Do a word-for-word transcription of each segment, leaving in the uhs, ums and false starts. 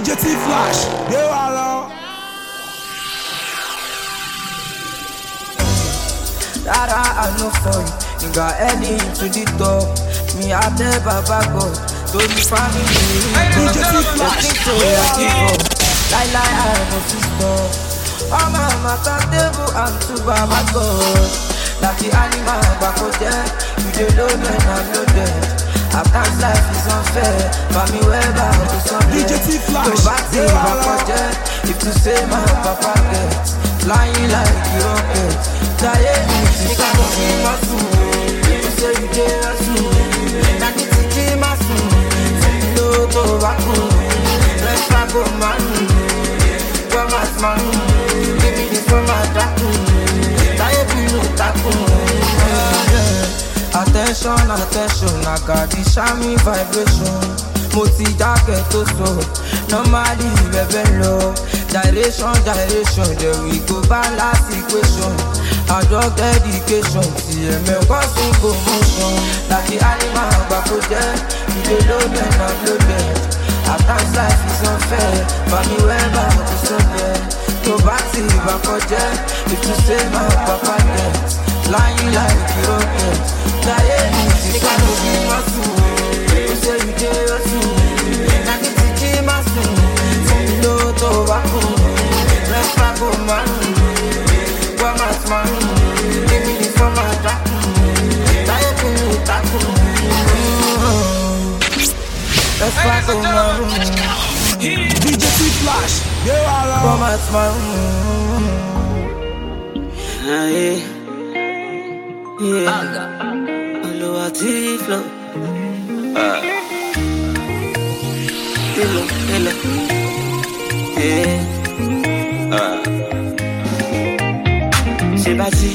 D J T-Flash, they are all. Dada, I know for you. You got heading to the top. Me, I tell Baba God. Don't you family. D J T-Flash, they are all. Lie, lie, I know sister. Oh, mama, can't table, I'm too Baba God. Like the animal back out there. You don't know when I'm not there. At times life is unfair. For me, wherever I go somewhere. D J T-Flash, go back to back out there. If you say my papa gets flying like a rocket. Tired, you can't see my soul. You say you dare us soon. Now it's a game of soon. No, go back home. Let's back home, man. Come on, man. Give me this from my back. Tired, you know, back home. Attention, attention, I got the shiny vibration. Moti jacket to so, normally level low. Direction, direction, there we go balance equation. I drug dedication, T M M causing commotion. Like the animal back out there, you don't know them, I'm loaded. At times life is unfair, but me wherever I go somewhere. Go back to back out there, if you say my papa gets flying like a rocket. Tired, you can't be my soul. You say you dare your soul. Now it's a game of soul. You know to back home. Let's back home, man. One man's man. Give me this from my back. Tired, you know back home. Let's back home, man. D J T-Flash, they are all. One man's man. Yeah. Yeah. Hello, T-Flow. Ah. Hello, hello. Yeah. Ah. Ṣé bá jí,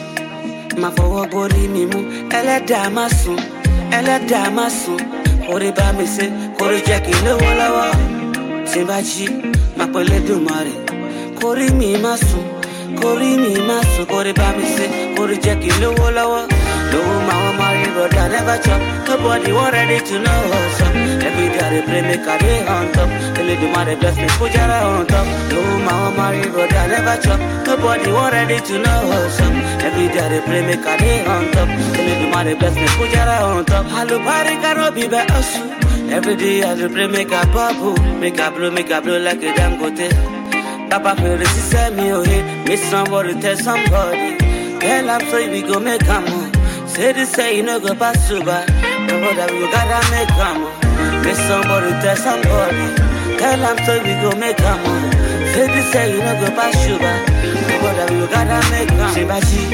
máa fọwọ́ borí mi mú. Ẹlẹ́dàá má sùn, ẹlẹ́dàá má sùn. Kórè bá mi ṣe, kórè jẹ́ kí n lówó lọ́wọ́. Ṣé bá jí, máa pẹ́ Olódùmarè. Kórè mi má sùn, kórè mi má sùn. Kórè bá mi ṣe, kórè jẹ́ kí n lówó lọ́wọ́. No, my married brother never chop. Nobody was ready to know what's up. Every day they play make a day on top. They let the mother bless me, put your on top. No, my married brother never chop. Nobody was ready to know what's up. Every day they play make a day on top. They let the mother bless me, put your on top. Hello, party cannot be by us. Every day I play make a bubble, make a blow, make a blow like a damn gote. Papa feel this is me, oh hey, miss somebody, tell somebody. Girl, I'm sorry we go make a move. Say this, say you no go pass you by. No brother, we go gotta make a move. Make somebody tell somebody. Tell I'm sorry, we go make a move. Say this, say you no go pass you by. No brother, we go gotta make a move. Ṣé bá jí,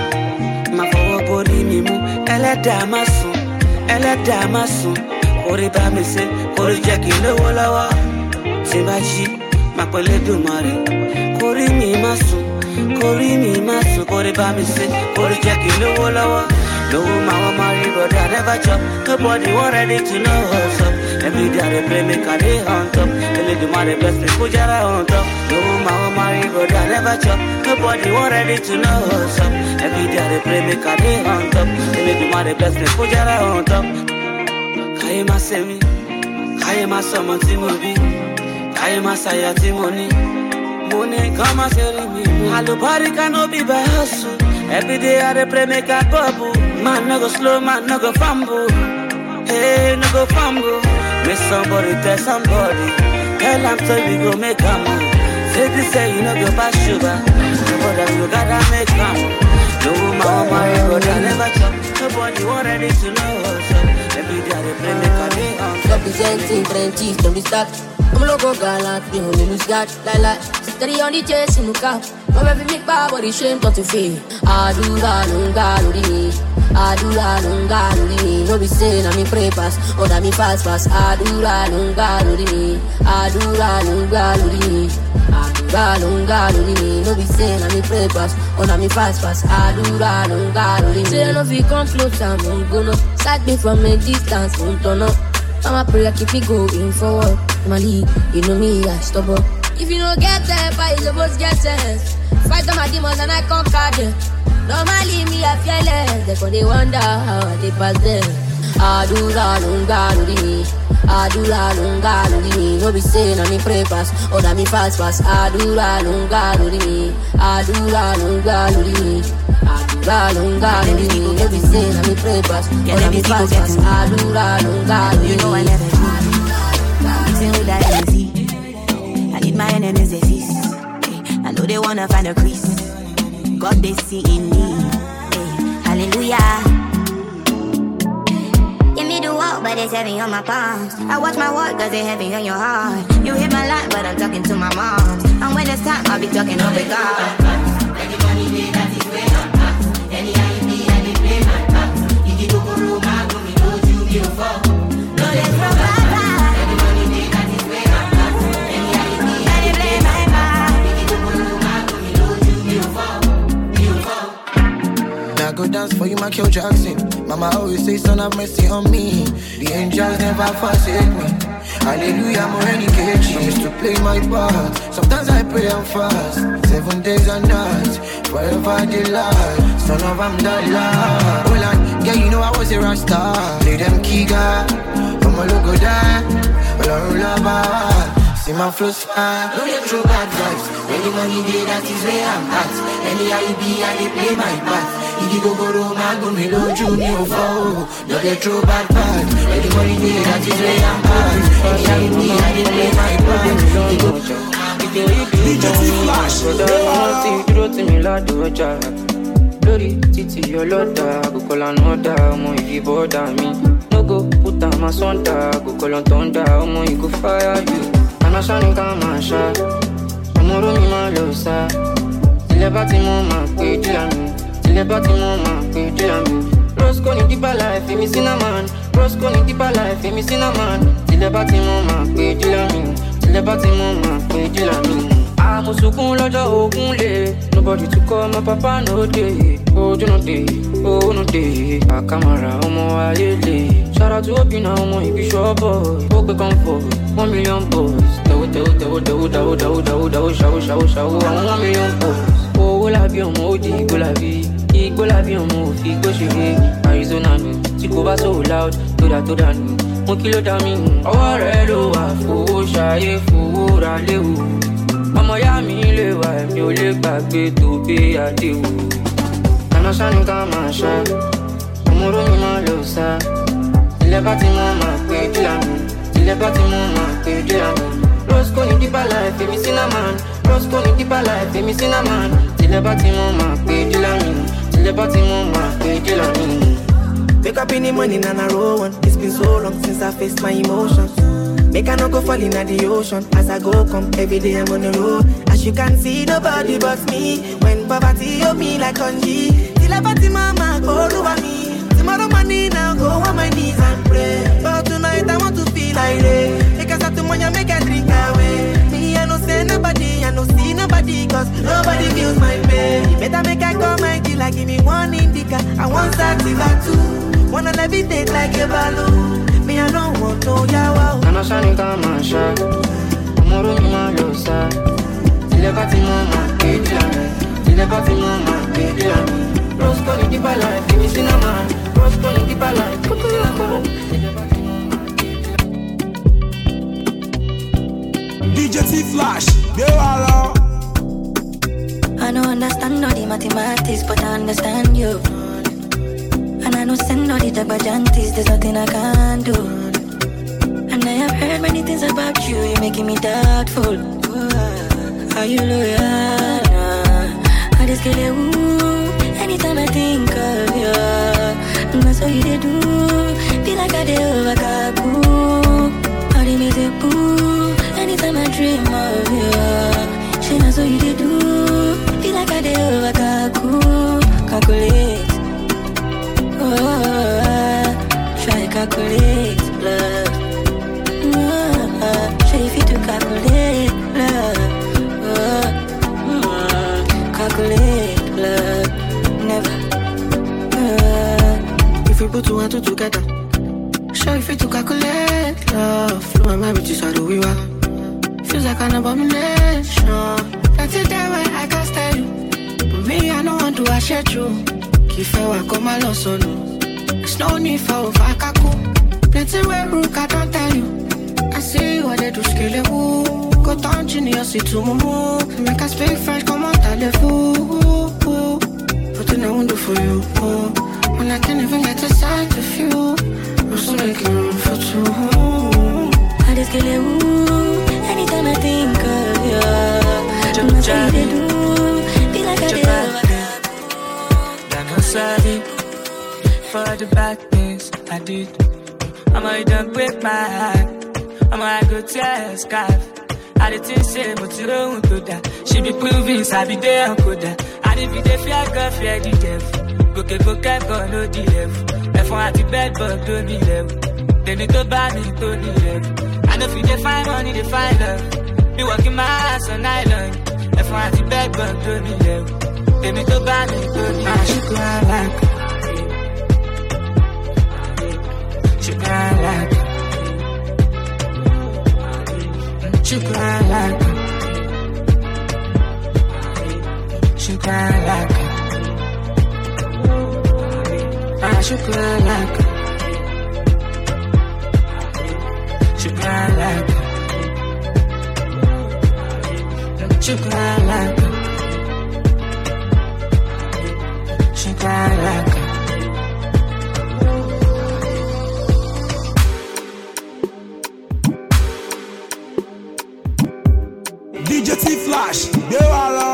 máa fọwọ́ borí mi mú. Ẹlẹ́dàá má sùn, ẹlẹ́dàá má sùn. Kórè bá mi ṣe, kórè jẹ́ kí n lówó lọ́wọ́. Ṣé bá jí, máa pẹ́ Olódùmarè. Kórè mi má sùn, kórè mi má sùn. Kórè bá mi ṣe, kórè jẹ́ kí n lówó lọ́wọ́. No, my married brother never chop. Nobody was ready to know what's up. Every day they play make a day on top. They let the mother bless me, put your on top. No, my married brother never chop. Nobody was ready to know what's up. Every day they play make a day on top. They let the mother bless me, put your on top. Kaye ma se mi, kaye ma somo ti mo bi, kaye ma saya ti mo ni. Mo ni kan ma se ri mi. Alubari cannot be by hustle. Every day I dey pray make a bubble. Man no go slow, man no go fumble. Hey, no go fumble. Make somebody tell somebody. Tell them so we go make a move. Say this, say you no go pass sugar. Nobody you gotta make a move. No woman, my brother never chop. Nobody was ready to know what's up. Every day I dey pray make a day on. Representing Frenchies, don't be stuck. I'm a local gallant, we only lose God. Like like, steady on the chase in the car. Come every make bad body shame not to feel. Adura nunga ludi me. Adura nunga ludi me. No be saying I'm in pray pass, or that me fast pass. Adura nunga ludi me. Adura nunga ludi me. Adura nunga ludi me. No be saying I'm in pray pass, or that me fast pass. Adura nunga ludi me. Say no fi come close, I'm gonna sight me from a distance, won't turn up. I'm a prayer, keep it going forward. My league, you know me, I stop up. If you don't get there, but you supposed to get sense. Fight on my demons and I conquer them. Normally me, I fearless. Therefore they wonder how I they pass them. Adura lunga ludi me. Adura lunga ludi me. No be saying on me pray pass, or that me fast pass. Adura lunga ludi me. Adura lunga ludi me. Adura lunga ludi me. No be saying on me pray pass, or that me fast pass. Adura lunga ludi me. You know I never do. Mixing with that energy. I need my enemies a feast. I know they wanna find a crease. God they see in me. Hallelujah. Give me the walk, but it's heavy on my palms. I watch my walk, cause it's heavy on your heart. You hit my line, but I'm talking to my mom. And when it's time, I'll be talking over God. Any money day, that is way I'm past. Any I D, I did play my past. You go go room, I go me, don't you give a fuck. No, there's no bad. Any money day, that is way I'm past. Any I D, I did play my past. You go go room, I go me, don't you give a fuck. I go dance for you, Michael Jackson. Mama always say, son, have mercy on me. The angels never forsake me. Hallelujah, more any cage. I used to play my part. Sometimes I pray and fast. Seven days and nights, forever the light. Son of Amdallah. Oh, like, yeah, you know I was a Rasta. Play them Kiga. I'm a logo die. All love. See my flows fire, no let throw bad vibes. Any money day, that is where I'm at. Any I B, I dey play my part. If you go go roam, I go me low junior foe. No let throw bad vibes. Any money day, that is where I'm at. Any I B, I dey play my part. D J T-Flash, dúró tì mí ládùn ọjà lórí títí ọlọ́dà kò kọ́ lánàá dá ọmọ ìdìbò dà mí. No go put on my sonda, go call on thunder, ọmọ ìgò fire you. I'm a shining come shot. I'm a room in my losa. Till the body mama, pay Jilami. Till the body mama, pay Jilami. Rose calling deeper life, me cinnamon. Rose calling deeper life, me cinnamon. Till the body mama, pay Jilami. Till the body mama, pay Jilami. I'm a sukun loja ogunle. Nobody to call my papa no day. Oh, you know day. Oh, no day. A camera, omo ayele. Shout out to Obina, omo ibi shop boy. Ope comfort, one million boys. Dawo, dawo, dawo, dawo, dawo, dawo, dawo, dawo, show, show, show. One million boys. Oh, will I be on Modi? Will I be? Will I be on Mofi? Go shige. Arizona me. Tiko ba so loud. Toda, toda ni. Mo kilo da mi. Ọwọ́ rẹ̀ ló wà fowó ṣayé fowó ra léwu. Ọmọ ya mi lè wà èmi ò lè gbàgbé tó bí àdéhùn. Àná ṣáni ká máa ṣá, ọmọ orómi máa lọ sá. Tilẹ̀ bá ti mọ́ máa pé díà mi, tilẹ̀ bá ti mọ́ máa pé díà mi. Rose kò ní deeper life, èmi cinnamon. Rose kò ní deeper life, èmi cinnamon. Tilẹ̀ bá ti mọ́ máa pé díà mi, tilẹ̀ bá ti mọ́ máa pé díà mi. Wake up in the morning and I roll one. It's been so long since I faced my emotions. Make I not go fall in the ocean. As I go come, every day I'm on the road. As you can see, nobody but me. When poverty hold me like congee. Till I party mama, go over me. Tomorrow morning I'll go on my knees and pray. But tonight I want to feel like rain. Make us start to money, make I drink away. Me I no say nobody, I no see nobody. Cause nobody feels my pain. Better make I call my dealer, give me one indica. I want sativa too. Wanna levitate like a balloon. Me I don't want no yawa. I'm a shining come and shine. Ọmọ orómi máa lọ sá. Tilẹ̀ bá ti mọ́ máa pé díà mi. Tilẹ̀ bá ti mọ́ máa pé díà mi. Rose kò ní deeper life, èmi cinnamon. Rose kò ní deeper life, èmi cinnamon. D J T-Flash, they are. I don't understand all the mathematics, but I understand you. And I know send all the jabberjanties, there's nothing I can do. And I have heard many things about you, you're making me doubtful. Are you loyal? I just get it, ooh. Anytime I think of you, that's all you they do. Feel like I did over Kaku. How they make it boo. Anytime I dream of you, she knows what you they do. Feel like I did over Kaku. Calculate. Oh, try calculate love. Oh, show if you to calculate love. Oh, mm, calculate love. Never. Uh, if we put two and two together, show if you to calculate love. Flow and my bitches are the we were. Feels like an abomination. That's it that way I can stay you. But me I don't want to share you. If I walk on my loss on There's no need for Vakaku. Plenty way rook, I don't tell you. I see what they do, skill it, woo. Go down genius, to mumu. Make us speak French, come on, tell it, woo. Putting a window for you, oh. When I can't even get a sight of you. I'm still making room for two. I just kill it, woo. Anytime I think of you, I'm not saying they do. Feel like I did I'm sorry for the bad things I did. I'm already done break my heart. I'm already go tear a scarf. I didn't say, but you don't do that. She be proving, I be there, I could that. And if you dey fear God, fear the devil. Go, go, go, go, go, no the level. If I at the bed, but don't be level. They need to buy me, to the level. And if you dey find money, they find love. Be working my ass on island. If I at the bed, but don't be level. They need to buy me, to the level. She cry like She cry like She cry like She cry like Ah, she cry like She cry like She cry like She cry like D J T-Flash, gbé wa lọ.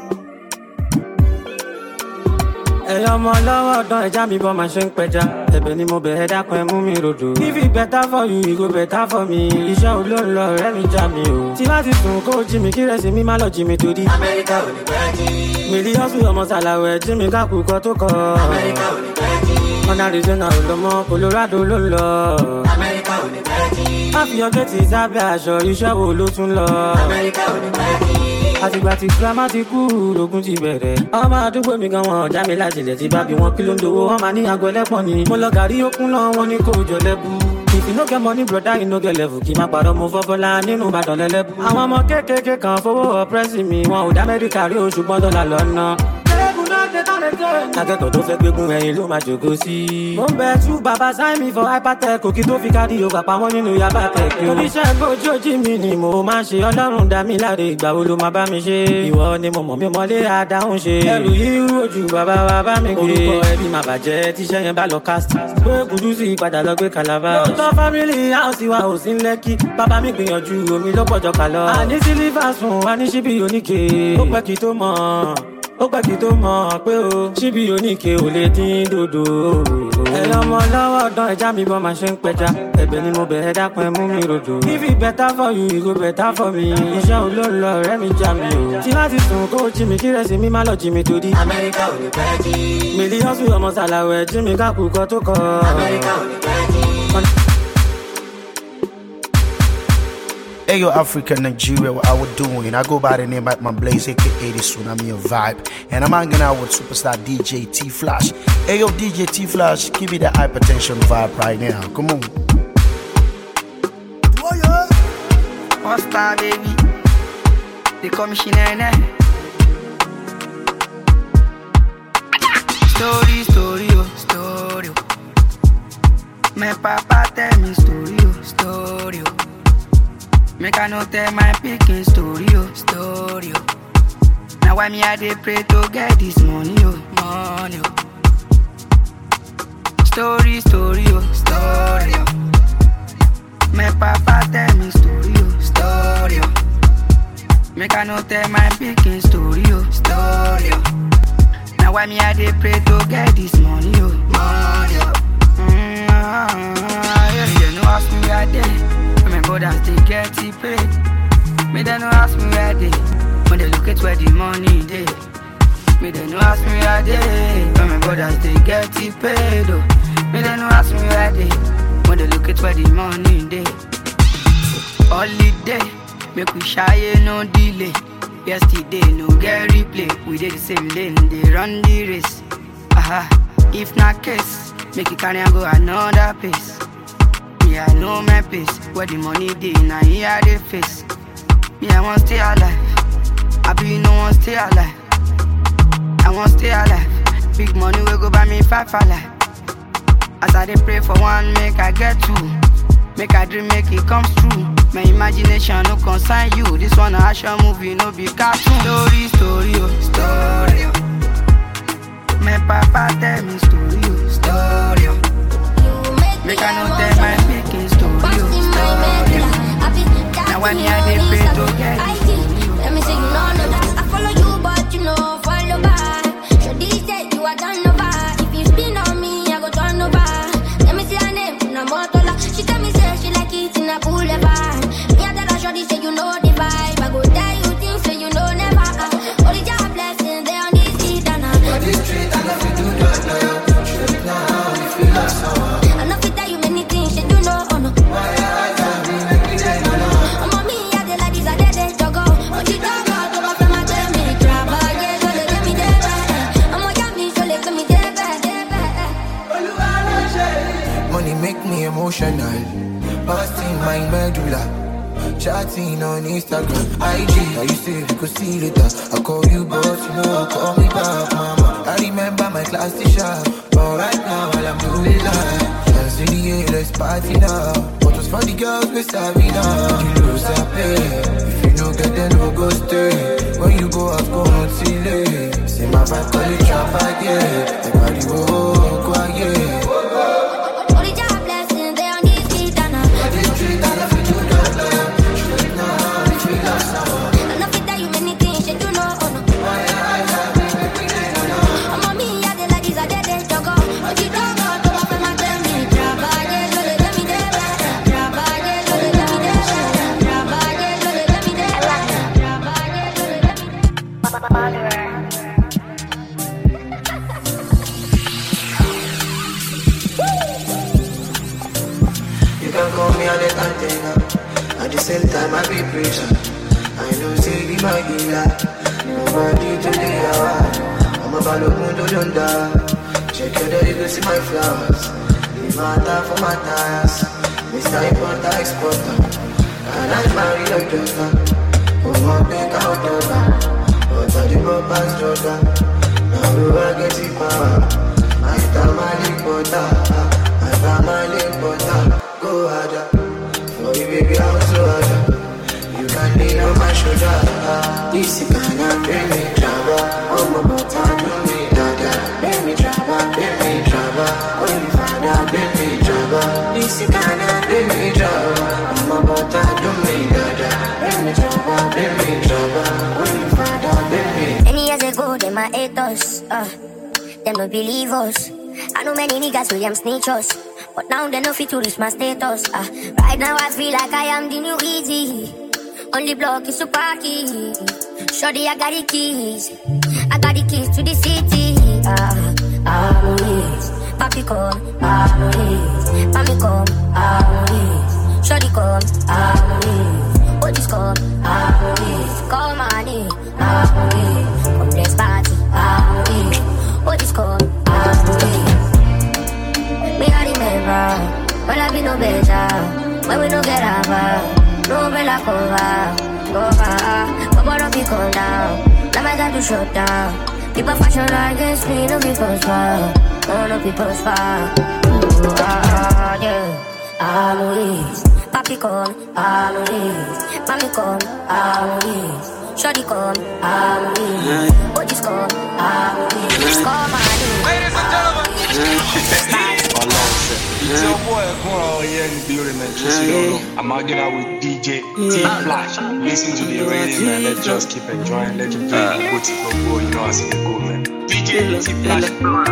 Ẹ̀yọ́ ọmọ lọ́wọ́ ọ̀dán ẹja mi bọ́ máa ṣe ń pẹja. Ẹ̀bẹ̀ ni mo bẹ̀ẹ́ dákun ẹ mú mi rodò. If it better for you, it go better for me. Iṣẹ́ olóńlọ ọ̀rẹ́ mi já mi o. Tí bá ti sùn kó jí mi kí rẹ̀sì mi má lọ jí mi torí. Amẹ́ríkà ò ní pẹ́ jí. Mílíọ̀sù ọmọ sàlàwẹ̀ jí mi kákùkọ tó kọ. Amẹ́ríkà ò ní pẹ́ jí. Ọ̀nà Arizona ò lọ mọ́ Colorado ló ń lọ. Amẹ́ríkà ò ní pẹ́ jí. Má fi ọjọ́ ti sábẹ́ aṣọ iṣẹ́ wo ló tún lọ. Amẹ́ríkà ò ní pẹ́ jí. Àtìgbà tí girama ti kú lógún ti bẹ̀rẹ̀. Ọmọ àdúgbò mi gan wọn ọ̀já mi láti ilẹ̀ tí bá bí wọn kí ló ń dowó wọn máa ní àgọ́ ẹlẹ́pọ̀n ni. Mo lọ gàrí okun náà wọn ní kò jọ lẹ́bù. If you no get money brother you no get level. Kì í máa pàrọ̀ mo fọ́fọ́lá nínú Ìbàdàn lẹ́lẹ́bù. Àwọn ọmọ kéékèèké kan fowó ọ̀pẹ́sì mi wọn ò dá Amẹ́ríkà rí o ṣùgbọ́n dọ́là lọ́nà. Akẹ́kọ̀ọ́ tó fẹ́ gbégun ẹ̀yìn ló máa jòkó sí. Mo ń bẹ tú bàbá sáìmì fọ hypertech òkì tó fi kárí o pàpà wọn nínú yaba tech. Oníṣẹ́ bójú ojí mi ni mo máa ń ṣe Ọlọ́run dá mi láre ìgbà wo ló máa bá mi ṣe. Ìwọ ni mo mọ̀ mi mọ́lé àdáhùn ṣe. Ẹrù yìí rojú bàbá wa bá mi gbé. Orúkọ ẹbí máa bàjẹ́ tíṣẹ́ yẹn bá lọ cast. Gbé Kúdúsì padà lọ gbé Calabar. Lóòótọ́ family house wa ò sí Lẹ́kì. Bàbá mi gbìyànjú omi ló pọ̀jọ kà lọ. Àní sílífà sùn wá ní ṣíbí oníke. Ó pẹ́ kí tó mọ̀ ó pẹ́ kí tó mọ̀ pé o ṣíbí oníke ò lè dín dòdò. Ẹ̀yọ́ ọmọ lọ́wọ́ ọ̀dán ẹja mi bọ́ máa ṣe ń pẹja. Ẹ̀bẹ̀ ni mo bẹ̀ẹ́ dákun ẹ mú mi rodò. If it better for you, it go better for me. Iṣẹ́ olóńlọ ọ̀rẹ́ mi já mi o. Tí láti sùn kó jí mi kí rẹ̀sì mi má lọ jí mi torí. Amẹ́ríkà ò ní pẹ́ jí. Mílíọ̀sù ọmọ sàlàwẹ̀ jí mi kákùkọ tó kọ. Amẹ́ríkà ò ní pẹ́ jí. Hey yo, Africa, Nigeria, what I was doing. I go by the name of my Blaze, aka the Tsunami of Vibe. And I'm hanging out with superstar D J T-Flash. Hey yo, D J T-Flash, give me the hypertension vibe right now. Come on. Oh yeah. One star, baby. They call me Shinene. Story, story, oh, story. My papa tell me story, oh, story. Make I no tell my picking story, oh, story, oh. Now why me I dey pray to get this money, oh, money, oh. Story, story, oh, story, oh. My papa tell me story, oh, story, oh. Make I no tell my picking story, oh, story, oh. Now why me I dey pray to get this money, oh, money, oh. Mm, ah, yeah, you know ask me where I dey. My brothers they get it paid. Me they no ask me where they. When they look at where the money they. Me they no ask me where they. When my brothers they get it paid. Oh. Me they no ask me where they. When they look at where the money they. Holiday, make we shy no delay. Yesterday no get replay. We did the same lane, they run the race. Aha, if not case, make it carry and go another place. Me, I know my pace. Where the money dey, now here they face. Me, I want stay alive. I be no one stay alive. I want stay alive. Big money will go buy me five alive. As I dey pray for one, make I get two. Make I dream, make it comes true. My imagination no concern you. This one a action movie, no be cartoon. Story, story, oh, story. Oh. My papa tell me story, oh, story. Oh. Make I no tell my making story, oh, story. Oh. Now when you dey pray to get it, let me say you know no that I follow you, but you know follow back. So these days you are done over. If you spin on me, I go turn over. Let me see her name, no motola. She tell me say she like it in a boulevard. Me I tell her shorty say you know the vibe. I go tell you things say you know never. Uh. Only job blessings they on this street and I. On this street and if you do that now, straight now you feel like someone. I know fit tell you many things that you know. Oh no. Why I can't be like me then you know. I'm on me I dey like this I dey dey juggle. Oh you don't go to go from my tell me travel. Yeah so they let me there. I'm on your me so they let me there. Money make me emotional. Busting my medulla. Chatting on Instagram, I G. How you say we could see later. I call you but you know call me back, mama. I remember my class teacher, but right now all I'm doing is life. Dance in the air, let's party now. What was for the girls, we savvy now. You lose a pay. If you don't get then no go stay. When you go out, go on till late. Say my vibe call it trap again. Everybody go quiet. At the same time, I be preacher. I know say the magila. Nobody today, I'm a baloon to Jonda. Check your daddy to see my flowers. The matter for my tires. Mister Importer, Exporter. And I marry your daughter. Oh, my big out daughter. But I the papa's daughter. Now do I get the power? My family butter. My family butter. Go harder. Oh, baby, I'm so hard. You can lean on my shoulder. This is gonna bring me trouble. Oh, my butter, do me dada. Bring me trouble, bring me trouble. Oh, you father, bring me trouble. This is gonna bring me trouble. Oh, my butter, do me dada. Bring me trouble, bring me trouble. Oh, you father, bring me. Many years ago, they my haters. Uh, them no believe us. I know many niggas who am snitch us. But now they know fit to reach my status. Uh, right now I feel like I am the new Easy. Only block is super key. Shorty, I got the keys. I got the keys to the city. Uh, Harmonies. Papi come, harmonies. Mami come, harmonies. Shorty come, harmonies. Otis come, harmonies. Come on in, harmonies. Come let's party, harmonies. Otis come, harmonies. Me I remember when I be no better, when we no get over, no umbrella cover, cover. But what don't be cool down? Now my time to shut down. People fashion against me, no people's fault, no no people's fault. Ooh, ah, yeah, harmonies. Papi come, harmonies. Mami come, harmonies. Shorty come, harmonies. Otis come, harmonies. Come on in. Ladies and gentlemen. It's your boy Kuro here in the building, man. Just you don't know. I'm hanging out with D J T Flash. Listen to the radio, man. Let's just keep enjoying. Let you play the booty go go. You know I see the go, man. D J T Flash.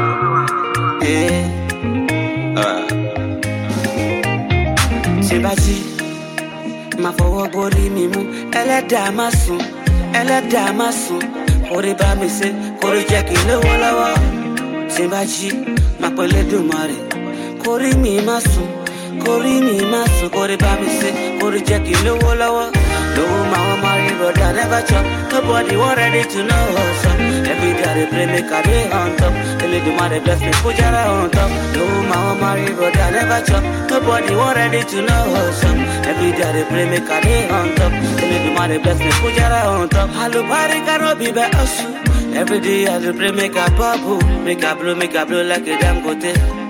Sebati, ma fọwọ́ borí mi mú. Ẹlẹ́dàá má sùn, ẹlẹ́dàá má sùn. Orí bá mi ṣe, kórè jẹ́ kí n lówó lọ́wọ́. Sebati, ma pẹ̀lẹ́ dùn mọ́ rẹ̀. Kórè mi má sùn, kórè mi má sùn. Orí bá mi ṣe, kórè jẹ́ kí n lówó lọ́wọ́. Lówó máa wọ́n máa rí brother never chop. Nobody want ready to know what's up. Every day they play make a day on top. They do my bless me, put your on top. Lówó máa wọ́n máa rí brother never chop. Nobody want ready to know what's up. Every day they play make a day on top. They do my bless me, put your on top. Hello, party cannot be better. Every day I do pray make a bubble, make a blow, make a blow like a damn gote.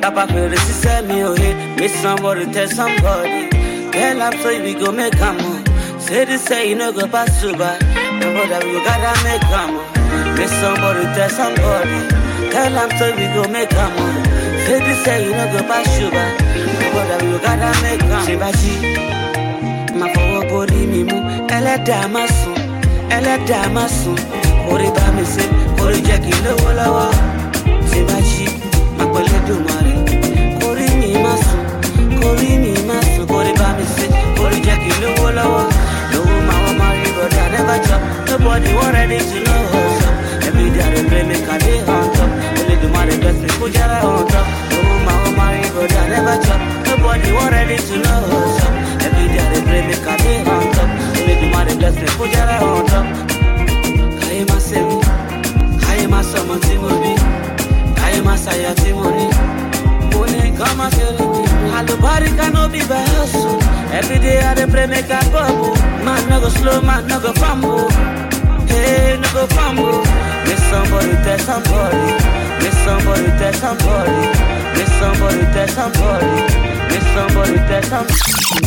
Papa feel this is me, oh hey. Miss somebody, tell somebody. Girl, I'm sorry, we go make a move. Say this, say you know go pass you by. Nobody, we gotta make a move. Miss somebody, tell somebody. Girl, I'm sorry, we go make a move. Say this, say you know go pass you by. Nobody, we gotta make a move. Shibachi, ma forward body me move. Ella damasu, ella damasu. Ori ba me say, ori jackie no wala. Shibachi, ma kwele do mari. Ori mi masu, ori mi masu. Ori ba me say, ori jackie no wala. No woman marry, but I never chop. Nobody want ready to know what's up. Every day I play me cause they on top. Only do my best me put your on top. No woman marry, but I never chop. Nobody want ready to know what's up. Every day I play me cause they on top. Only do my best me put your on top. Kaye ma sebi, kaye ma somo timoni, kaye ma saya timoni. Money come and tell me, nobody cannot be by hustle. Every day I dey pray make a bubble. Man no go slow, man no go fumble. Hey, no go fumble. Miss somebody, tell somebody. Miss somebody, tell somebody. Miss somebody, tell somebody. Miss somebody, tell somebody.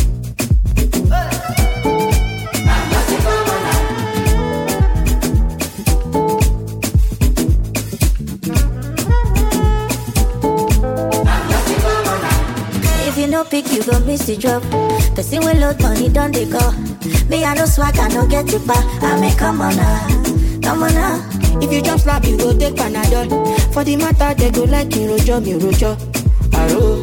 No pick, you gon' miss the drop. Person will load money, don't they go? Me, I no swag, I no get it back. I mean, come on now, come on now. If you jump slap, you go take Panadol. For the matter, they go like you rojo, me rojo. Aro.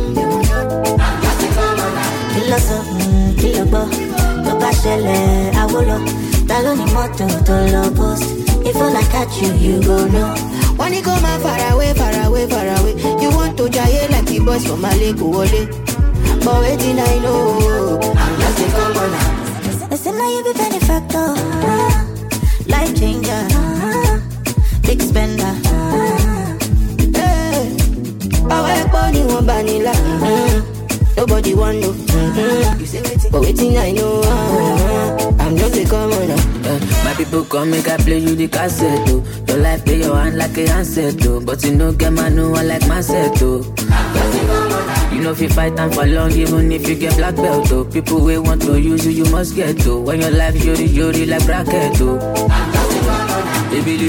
Kilo so, kilo bo. No bashele, I will look. Taloni moto, to low post. If I catch you, you go know. When you go man far away, far away, far away. You want to jail like the boys from Malay, go away. But waiting, I know I'm just a commoner. Listen, now you be benefactor, uh, life changer, uh, big spender. Uh, hey, I work money one vanilla. Mm-hmm. Nobody want no. Mm-hmm. But waiting, I know uh, I'm just a commoner. Uh, my people come make I play you the cassette. Oh. Your life play your hand like a handset. Oh. But you know get my new one like my set. Oh. You know if you fight time for long, even if you get black belt. Oh. People will want to use you, you must get. Oh. When your life yori yori like bracket. Oh. Baby,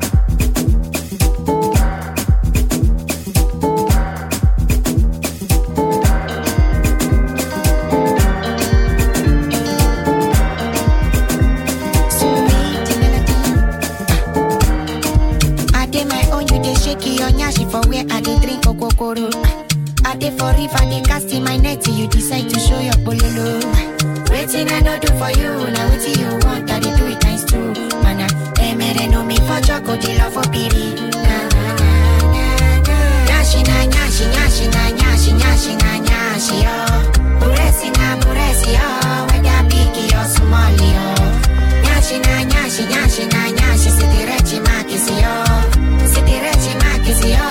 I dey for river, they cast in my net till you decide to show your pololo. Waiting I don't do for you, now waiting you want, I dey do it times two. Mana, emere no me for choco, the love for piri. Na na na na na. Nyashi na nyashi, nyashi na nyashi, nyashi na nyashi yo. Buresi na buresi yo, whether big or small yo. Nyashi na nyashi, nyashi na nyashi, sitirechi makisi yo, sitirechi makisi yo.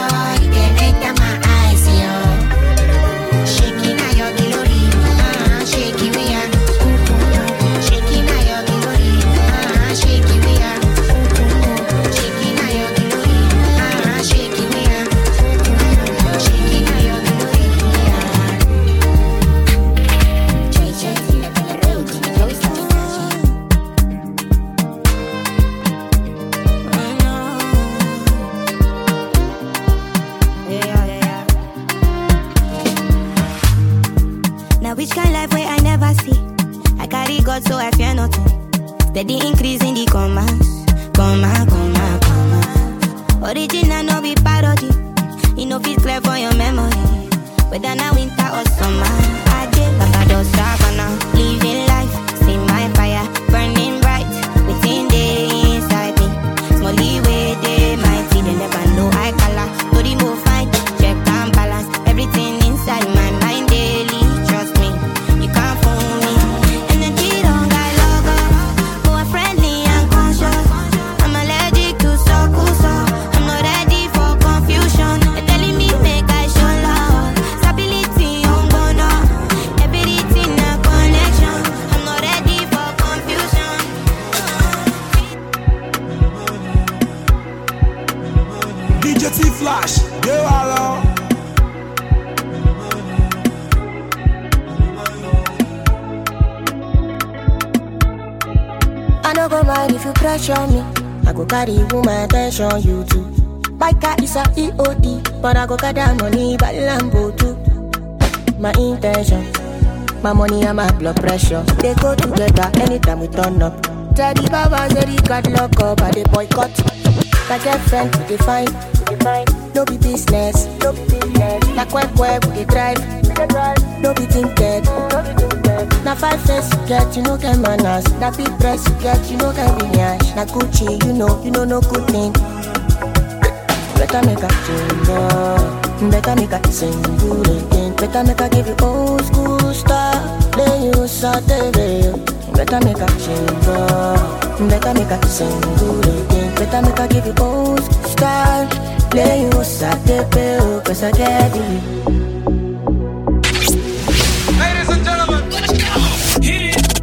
So I fear nothing. Steady increase in the commas, comma, comma, comma. Original no be parody. You know fit clear for your memory. Whether now winter or summer, I get Baba savannah. Living life, see my fire burning bright within the inside me. Small leeway, they mighty, they never know I color. No remove fight, check and balance everything inside my mind daily. Trust me, you can't fool me. Stability, I'm gonna I no go mind if you pressure me. I go carry you my attention, you too. My car is a E O D, but I go gather money by Lambo too. My intention, my money and my blood pressure, they go together anytime we turn up. Teddy Baba said he got locked up at the boycott. My girlfriend we define, we define. No be business, no be business. Na quack quack we dey drive, we dey drive. No be tinted, no be tinted. Na five face you get, you know get manners. Na big dress you get, you know get vinyash. Na Gucci, you know, you know no good thing. Better make a change, oh. Better make a single again. Better make a give you old school style. Then you saute, better make a change, oh. Better make a single again. Better make a give you old school style. Then you saute, cause I get it. Ladies and gentlemen, hit it.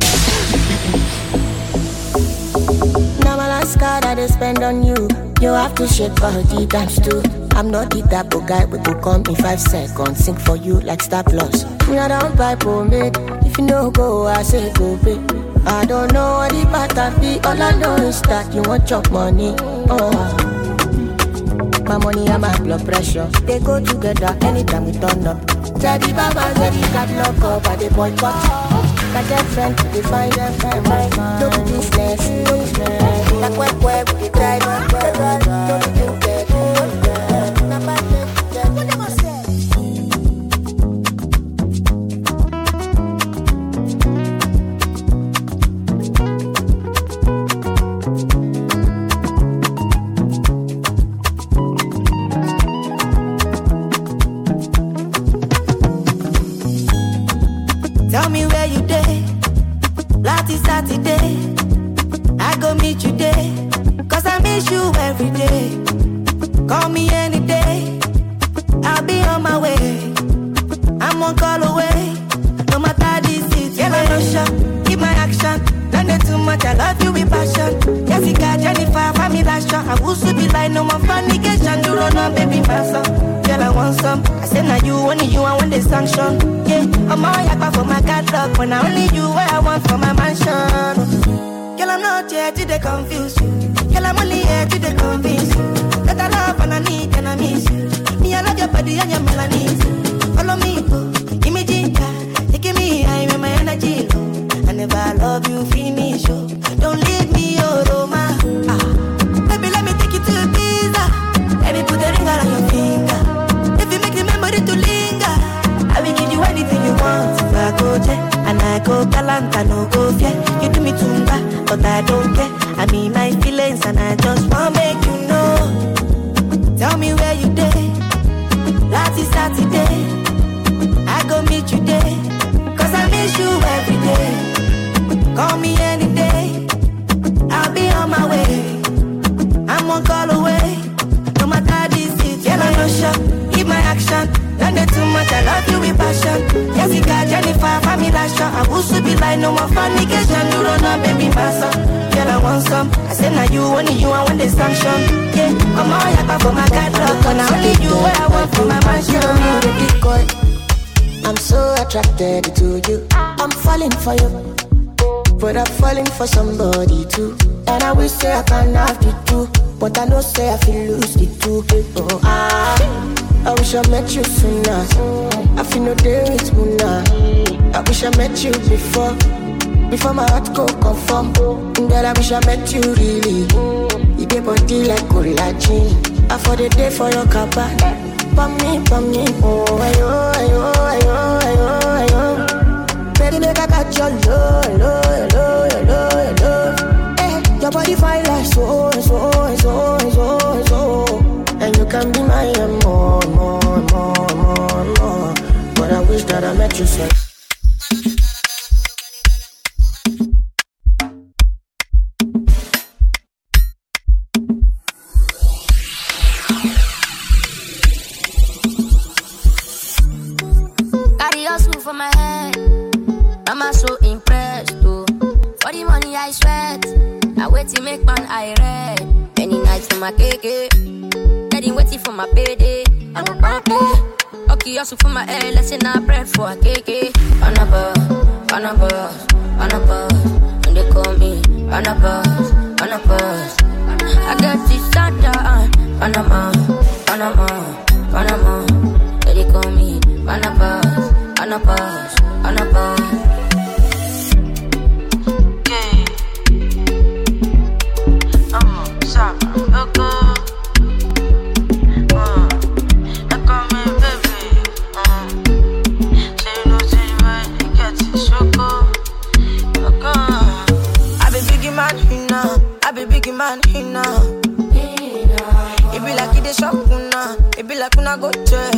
Now my last card I just spend on you. You have to shake all the times too. I'm not the type of guy we go come in five seconds. Sing for you like Star Plus. Me I don't buy pomade. If you no go, I say go pay. I don't know what the pattern be. All I know is that you want your money. Oh, my money and my blood pressure, they go together anytime we turn up. Daddy Baba said he got locked up at the boycott. My girlfriend, they find them friend. No be business, no business. Like quack quack, we drive, no be tinted. Na bad thing, what them a say? Tell me where you day, last Saturday. I go meet you there, cause I miss you every day. Call me any day, I'll be on my way. I'm one call away, no matter the situation. Yeah, I no shot, keep my action. Don't do too much, I love you with passion. Jessica, Jennifer, family last shot. I used to be like no more fornication. You run on, baby, pass up. Girl, I want some. I said now you, only you, I want the sanction. Yeah, I'm all yakba for my catalog. When I only you, where I want for my mansion. Girl, I'm not here to they confuse you. Girl, I'm only here to they convince you that I love and I need and I miss you. Me, I love your body and your melanin. Follow me, go, give me ginger, taking me high with my energy low. I never love you, finish, oh. Don't leave me, oh, Roma. Ah, baby, let me take you to Ibiza. Let me put a ring around your finger. If you make the memory to linger, I will give you anything you want. If I go jet and I go galanta, no go fear. You do me tumba, but I don't care. I mean my feelings and I just wanna make you know. Tell me where you day, last Saturday. I go meet you there, cause I miss you every day. Call me any day, I'll be on my way. I'm one call away, no matter the situation. Yeah, I no shot, keep my action. Don't do too much, I love you with passion. Jessica, Jennifer, family last shot. I used to be like no more fornication. You run up, baby, pass up. Girl, I want some. I said now you, only you, I want the sanction. Yeah, I'm all yakba for my catalog. And I only you, where I want for my mansion. I'm so attracted to you. I'm falling for you, but I'm falling for somebody too. And I wish say I can have the two, but I know say I feel lose the two. Oh, ah, I wish I met you sooner. I feel no day with Muna. I wish I met you before, before my heart go conform. Girl, I wish I met you really. You get body like collagen. I for the day for your kaba. For me, for me, oh, ayo, ayo, ayo, ayo, ayo. Baby, make I got your love, love, love, love, love. Eh, your body fine like so, so, so, so, so. And you can be my more, more, more, more, more. But I wish that I met you so. For my head, I'm so impressed, oh. For the money I sweat, I wait to make man I read. Many nights for my cake, getting waiting for my payday. I'm a puppy, okay, also for my head, let's say not bread for a cake. On a bus, on a bus, on a bus, and they call call me Anabas, Anabas. I got this Santa, Panama, Panama, Panama. They call me Anabas, Anabas, Anabas. Man, he now. It be like it is shock, una. It be like una go check.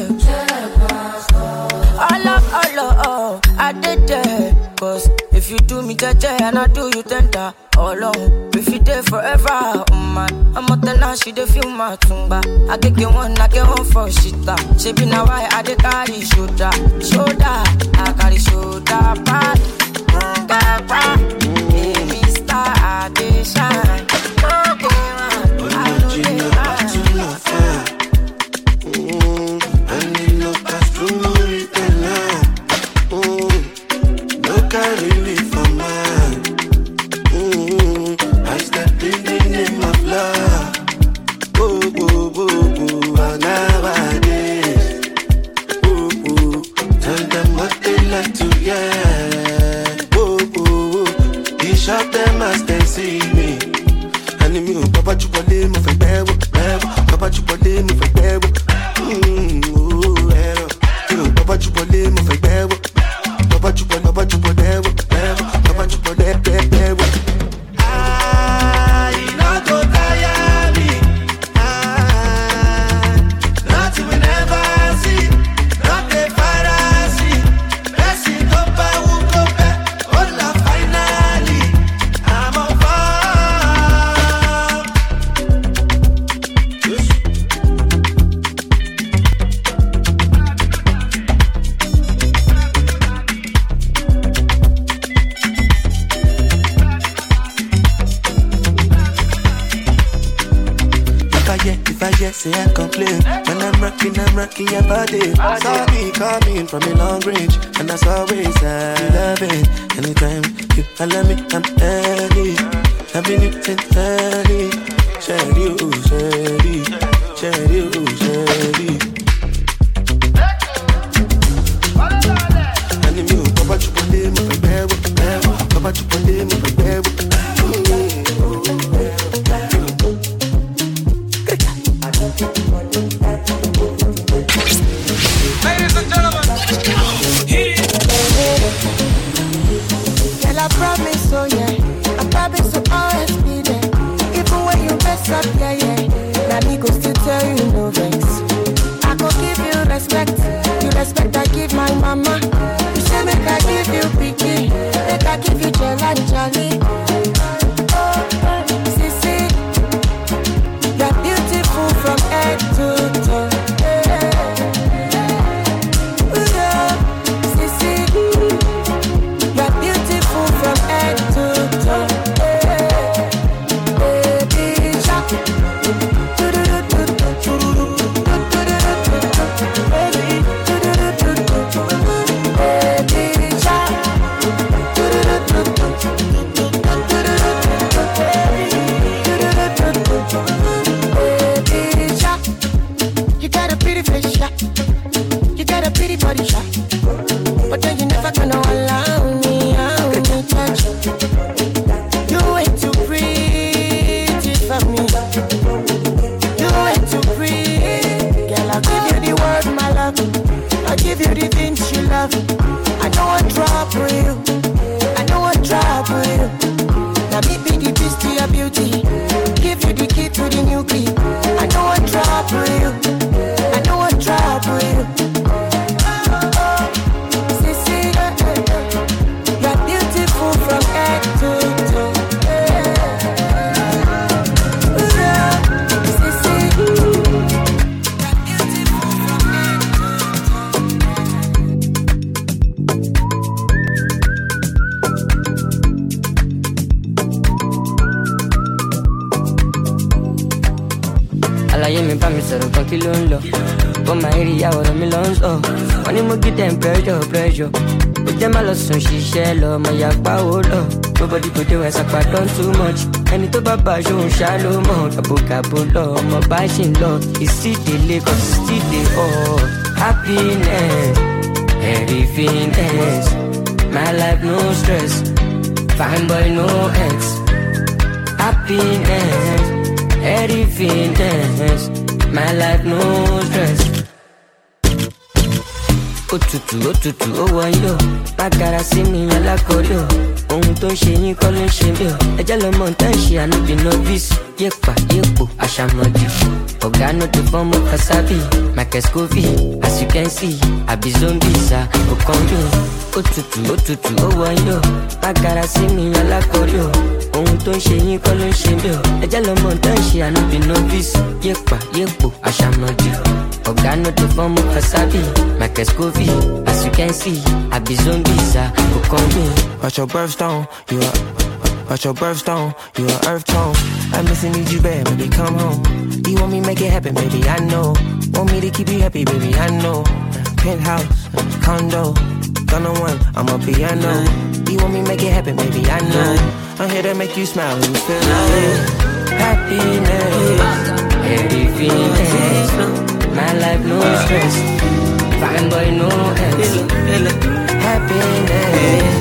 All up, all up, oh, I did that. Cause if you do me judge and I do you tender. All on, if you there forever, oh man. I'm not the now, she dey feel my tumba. I get get one, I get one for shita. She be now why I dey carry shoulder, shoulder. I carry shoulder, back, back, back. Give me star, I dey shine. Say I complain when I'm rocking, I'm rocking your body. Saw me coming from a long range, and as always I love it. Anytime you follow me, I'm early. I've been it since early. Sherry, oh Sherry, Sherry, oh Sherry. And if you papa chupole, my baby, papa chupole, my baby. Ladies and gentlemen, hit it. Girl, I promise, oh yeah, I promise to always be there. Even when you mess up, yeah, yeah. Now me go still tell you no vex. I go give you respect, you respect I give my mama. You say make I give you picky, make I give you jelly, jelly. Oh, sissy, you're beautiful from head to toe. But then you never gonna allow me, allow me touch. You ain't too pretty for me. You ain't too pretty. Girl, I'll give you the word, my love. I'll give you the things you love. I know I'm trouble you. I know I'm trouble you. Now me be the beast to your beauty. Give you the key to the new key. I know I'm trouble you. I know I'm trouble you. Kí ló ń lọ? Ó máa rí àwòrán mi lọ ń sọ. Wọ́n ní mo gí temperature pressure. Ó jẹ́ má lọ sùn ṣiṣẹ́ lọ, mo yà pa owó lọ. Nobody could do as I done too much. And it's about Bajo, shallow more. Cabo cabo law, my bashing law. It's still the Lagos, it's still the all. Happiness, everythingness. My life no stress. Fine boy no ex. Happiness, everythingness. My life no stress. Otutu, otutu, oh why yo. Magara see me alakorio. Ohun tó ń ṣe yín kọ́ ló ń ṣe mí o. Ẹjẹ́ lọ mọ̀ tán ṣe ànábì novice. Yépa, yépo, àṣàmọ̀dì. Ọ̀gá no dey form of Kasabi. Michael Scovey, as you can see. Àbí zombies, ah, Okonjo. Otutu, otutu, oh why yo. Magara see me alakorio. Ohun tó ń ṣe yín kọ́ ló ń ṣe mí o. Ẹjẹ́ lọ mọ̀ tán ṣe ànábì novice. Yépa, yépo, àṣàmọ̀dì. Ọ̀gá no dey form of Kasabi. Michael Scovey, as you can see. Àbí zombies, ah, Okonjo. Watch your birthstone, you a, watch your birthstone, you a earth tone. I miss and need you bad, baby, come home. You want me make it happen, baby, I know. Want me to keep you happy, baby, I know. Penthouse, condo, gonna one, I'm a piano. You want me make it happen, baby, I know. I'm here to make you smile and you feel like happiness, everything. My life no stress. Fine boy no else. Happiness.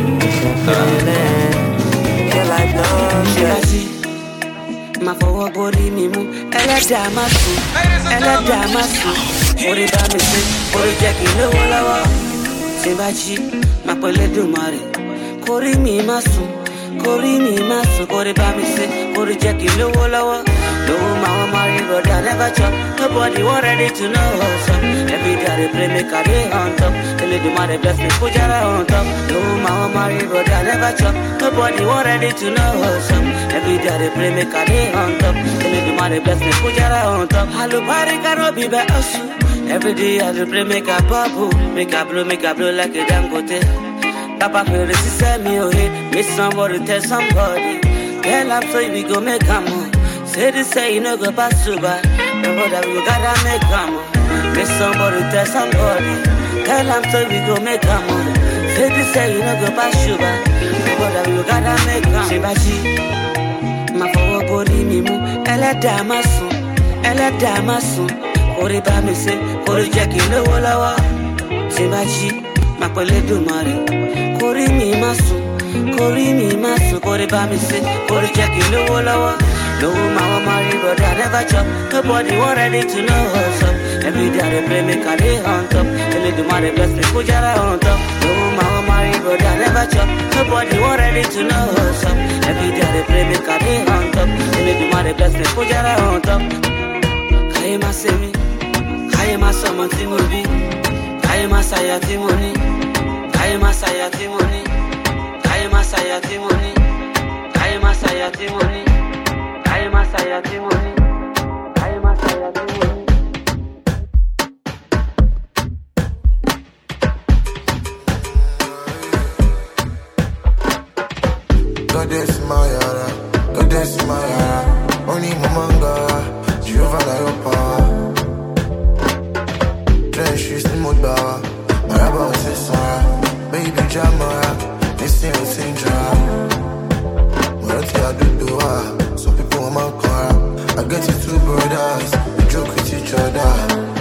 Your life no stress. Ma fọwọ́ borí mi mú, ẹlẹ́dàá má sùn, ẹlẹ́dàá má sùn. Orí bá mi sí, orí jẹ́ kí n lówó lọ́wọ́. Tí bá jí, máa pẹ́ lẹ́dùnmarè. Kórí mi má sùn, kórí mi má sùn. Orí bá mi sí, orí jẹ́ kí n lówó lọ́wọ́. Lówó máa wọ́n máa rí brother never chop. Nobody want ready to know so. Every day I dey pray make I dey on top. Elédùmarè bless me, kó jára on top. Lówó máa wọ́n máa rí brother never chop. Nobody want ready to know so. Every day I dey pray make I dey on top. Elédùmarè bless me, kó jára on top. Àlùbáríkà no be by hustle. Every day I dey pray make I bubble, make I blow, make I blow like a Dangote. Papa fèrè sísẹ́ mi ò he, make somebody tell somebody. Girl, I'm so we go make am o. Say this say you no go pass through by. Remember that we gotta make am o. Make somebody tell somebody. Girl, I'm so we go make am o. Say this say you no go pass through by. Remember that we gotta make am. Ṣé bá jí, máa fọwọ́ borí mi mú. Ẹlẹ́dàá má sùn, ẹlẹ́dàá má sùn. Orí bá mi ṣe, orí jẹ́ kí n lówó lọ́wọ́. Ṣé bá jí, máa pẹ́ lẹ́dùnmarè. Kórí mi má sùn, kórí mi má sùn. Orí bá mi ṣe, orí jẹ́ kí n lówó lọ́wọ́. No mama marry brother never chop. Nobody want ready to know so. Every day I dey pray make I dey on top. Elédùmarè bless me, kó jára on top. No mama marry brother never chop. Nobody want ready to know so. Every day I dey pray make I dey on top. Elédùmarè bless me, kó jára on top. Káyé má ṣe mí, káyé má sọmọ tí mo bí, káyé má ṣàyà tí mo ní, káyé má ṣàyà tí mo ní, káyé má ṣàyà tí mo ní, káyé má ṣàyà tí mo ní. Ay masaya timoni, ay masaya timoni. Goddess Mayara, Goddess Mayara, Oni Mamanga, Giovanna Yopa. Trenches ni Moda, Maraba Sesara, Baby Jamara, Nissin Sindra, Morati Adudoa. I get you two brothers, we joke with each other.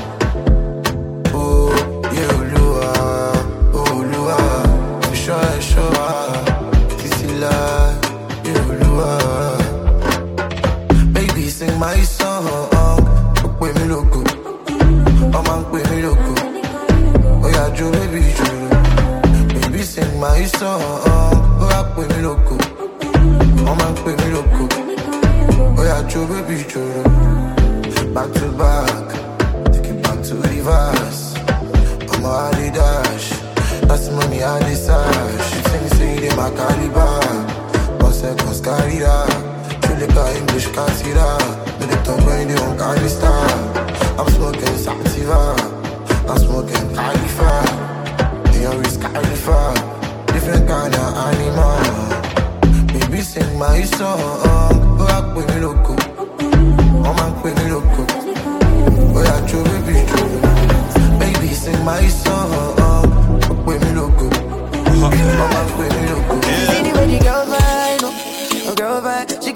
Oh, yeah, Olua, oh, Olua, for sure, sure, this is life, yeah, Olua. Baby, sing my song, with me loco, oh man, with me loco. Oh yeah, Joe, baby, Joe. Baby, sing my song, rap with me loco, oh man, with me loco. Oh yeah, true baby, true. Back to back, take it back to reverse. I'm a hardy dash, that's money I decide. She say me say they my caliber. One second carry that. She like a English can't see that. No they talk when they won't carry star. I'm smoking Sativa, I'm smoking Khalifa. They always Khalifa, different kind of animal. Baby sing my song. Rock with me loco, oh man with me loco. Oh yeah, true baby, true. Baby sing my song, rock with me loco, oh man with me loco. See the way the girls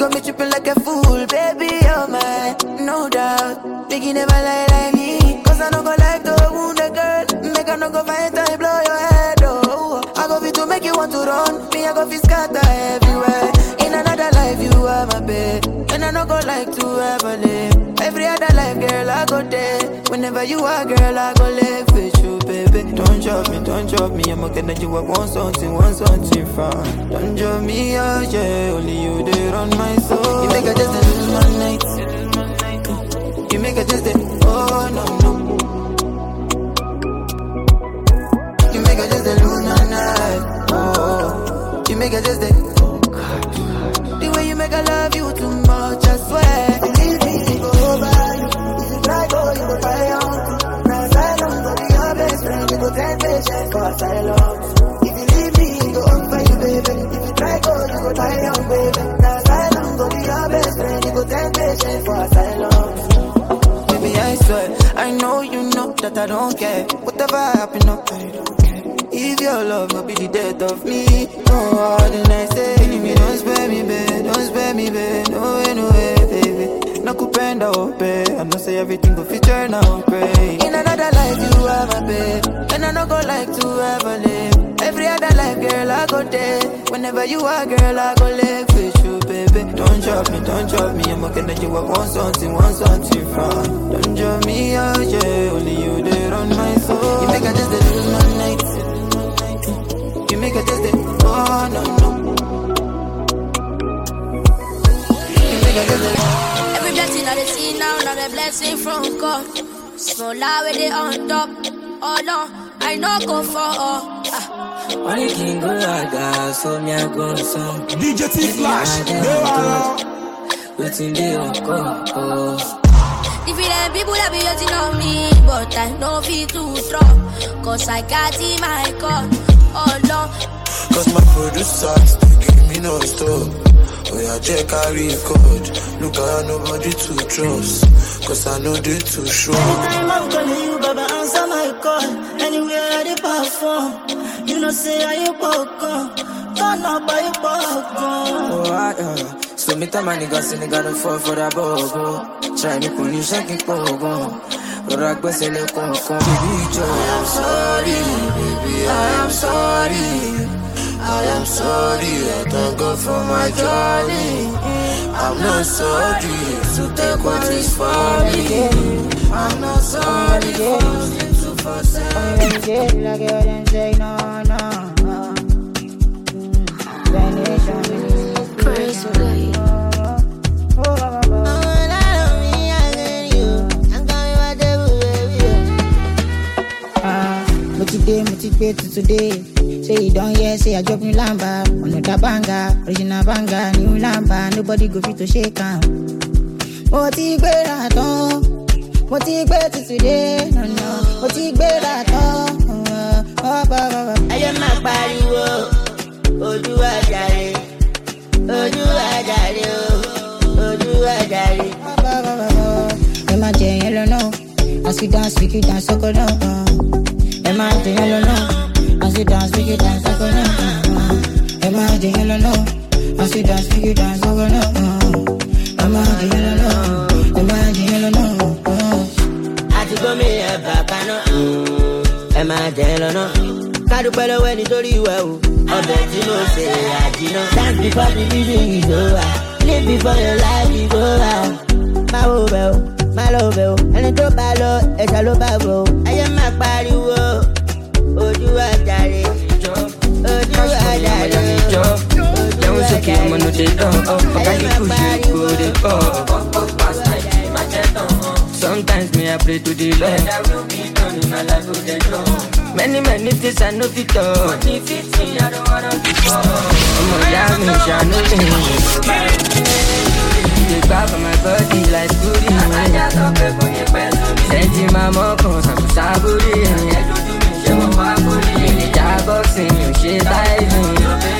got me tripping like a fool, baby, oh my, no doubt. Biggie never lie like me, cause I don't go like to wound a girl. Make her no go find time, blow your head, oh. I go fit to make you want to run, me I go fit scatter everywhere. In another life you are my babe, and I don't go like to ever live. Every other life, girl, I go there. Whenever you are, girl, I go live with you, baby. Don't drop me, don't drop me, I'm okay that you I want something, want something from. Don't drop me, oh yeah, only you there on my soul. You make a just a lose my night. You make a just a, oh no, no. You make a just a lose my night, oh. You make a just a, oh God. The way you make I love you too much, I swear. Believe me, go over you. If you try go, you go try on. Now silence, go be your best friend. You go take patience for silence. If you leave me, go on for you, baby. If you try go, you go try on, baby. Now silence, go be your best friend. You go take patience for silence. Baby, I swear, I know you know that I don't care. Whatever happen, no, I don't care. If your love will be the death of me, no more than I say. Me don't spare me, babe, don't spare me, babe. No way, no way, baby. No kupenda ope, I know say everything go fit turn out great. In another life you are my babe, and I don't go like to ever live. Every other life, girl, I go there. Whenever you are, girl, I go live with you, baby. Don't drop me, don't drop me, I'm okay that you I want something, want something from. Don't drop me, oh yeah, only you there on my soul. You make I just lose my nights. You make a just a, oh no no. You make a just a. Every blessing I see now, not a blessing from God. Small lie with it on top. Oh no, I know go for all. Ah. Money can go aga, so me I go some. D J T Flash, they are waiting they on go. Different people that be hating on me, but I know feel too strong. Cause I got in my God. Oh no. Cause my producers, they give me no stop. Oh yeah, check carry code. Look at nobody to trust. Cause I know they too strong. Anytime I'm calling you, Baba, answer my call. Anywhere I perform, you know say I you welcome. Turn up by your popcorn. Oh I, uh, so me tell my niggas, and nigga don't fall for that bobo. Try me pull you shaking pogo. Rock bass and look on baby, I am sorry, baby, I am sorry. I am sorry, I thank God for my journey. I'm not sorry to take what is for me. I'm not sorry for listening to forsake. I'm say like what them say, no, no. Venation, praise play. Today, motivate to today. Say you don't hear, say I drop new lamba. Another banger, original banger, new lamba. Nobody go fit to shake am. Motivate at all. Motivate to today. No, no. Motivate at all. I am my body, oh, do I die? Oh, do I die? Oh, do I die? Am I yellow? No. As we dance, we can dance, so go down. Imagine hello no, as you dance, we you dance, I go no. Imagine hello no, as you dance, we you dance, I go no. Imagine hello no, imagine hello no. I just go me a bacano. Imagine hello no. Can't do better when it's only you. I bet you know say I did not dance before the music is over. Live before your life is over. My over. My love, ẹni tó bá lọ ẹ̀ṣà ló bá wò. Ayé máa pariwo, ojú àjàre, ojú àjàre, ojú àjàre. Ọmọ ló dé tán, ọ̀gáyé kò ṣe kó dé tán. Sometimes me I pray to the Lord. Many many things I know fit talk. Ọmọ ìyá mi ṣàánú mi. They grab on my body like booty. Senti my mom con some saburi. Yeah, boxing, you shit diving.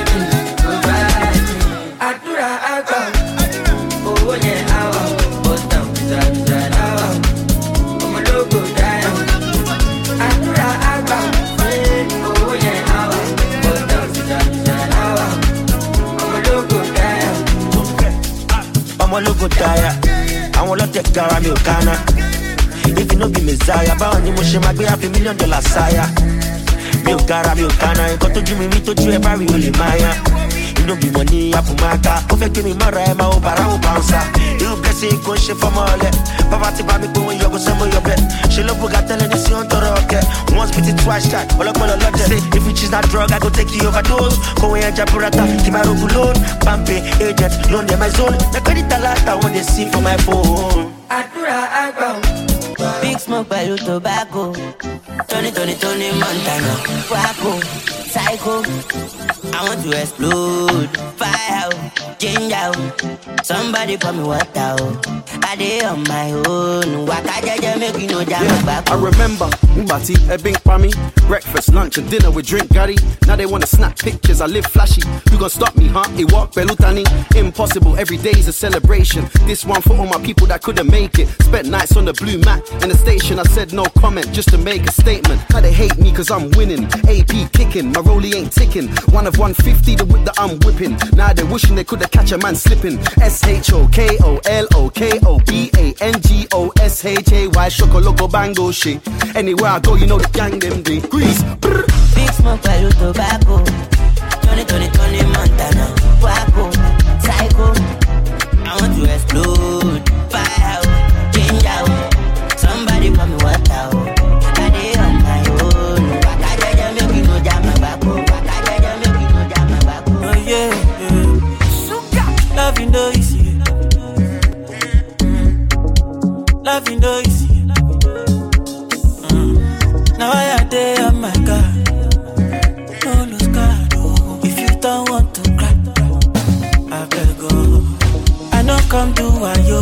Adura agba, oh yeah, awa. Bust down, down, down, awa. I'm a logo down. Adura agba, oh yeah, awa. Bust down, down, down, awa. I'm a logo down. àwọn ológun tire, àwọn ọlọ́tẹ̀ gara mi ò kánná. If you no be Messiah, báwo ni mo ṣe máa gbé half a million dollars sáyà? Mi ò gara mi ò kánná, nǹkan tójú mi rí tójú ẹ bá rí olè máa yá. Inú bí mo ní àfùmáká, ó fẹ́ gbé mi mọ́ra ẹ máa ó bàrá ó bouncer. Irú blessing kò ń ṣe fọ́mọ ọ̀lẹ, bàbá ti bá mi pé wọ́n yọgò sẹ́mo yọbẹ̀. Ṣé ló bùgà tẹ́lẹ̀ ní sí ó ń tọrọ ọ̀kẹ́? Once beat it twice shy, ọlọ́pọ̀lọ́ lọ́jẹ̀. Say if you choose that drug, I go take you overdose. Kòwé ẹja burata, kì máa rogun loan. Pampe, agent, loan dem my zone. Na credit alert, when they see for my phone. Àdúrà àgbà o. Big smoke pẹ̀lú tobacco. Tony Tony Tony Montana. Waco, psycho. I want to explode. Fire, ginger. Somebody pour me water. I dey on my own. Waka jaja make you no jam back. I remember Mbati, Ebbing Pami. Breakfast, lunch, and dinner with drink Gary. Now they wanna snap pictures. I live flashy. You gon' stop me, huh? It walk Belutani. Impossible. Every day's a celebration. This one for all my people that couldn't make it. Spent nights on the blue mat in the station. I said no comment just to make a statement. How they hate me cause I'm winning. A P kicking. My rollie ain't ticking. One of one fifty, the whip that I'm whipping. Now they're wishing they could've catch a man slipping. S H O K O L O K O B A N G O S H A Y Shokoloco Bango shit. Anywhere I go, you know the gang them degrees. Big smoke pẹ̀lú tobacco. Tony Tony Tony Montana. Waco, psycho. I want to explode. Fire, ginger. Somebody pour me water. I dey on my own. Waka jaja make you no jam my back. Waka jaja make you no jam my back. Oh yeah, yeah. Loving no easy. Loving no easy. Mm. Now I am there, oh my God. No lose God. Oh. If you don't want to cry, I better go. I know come do what you.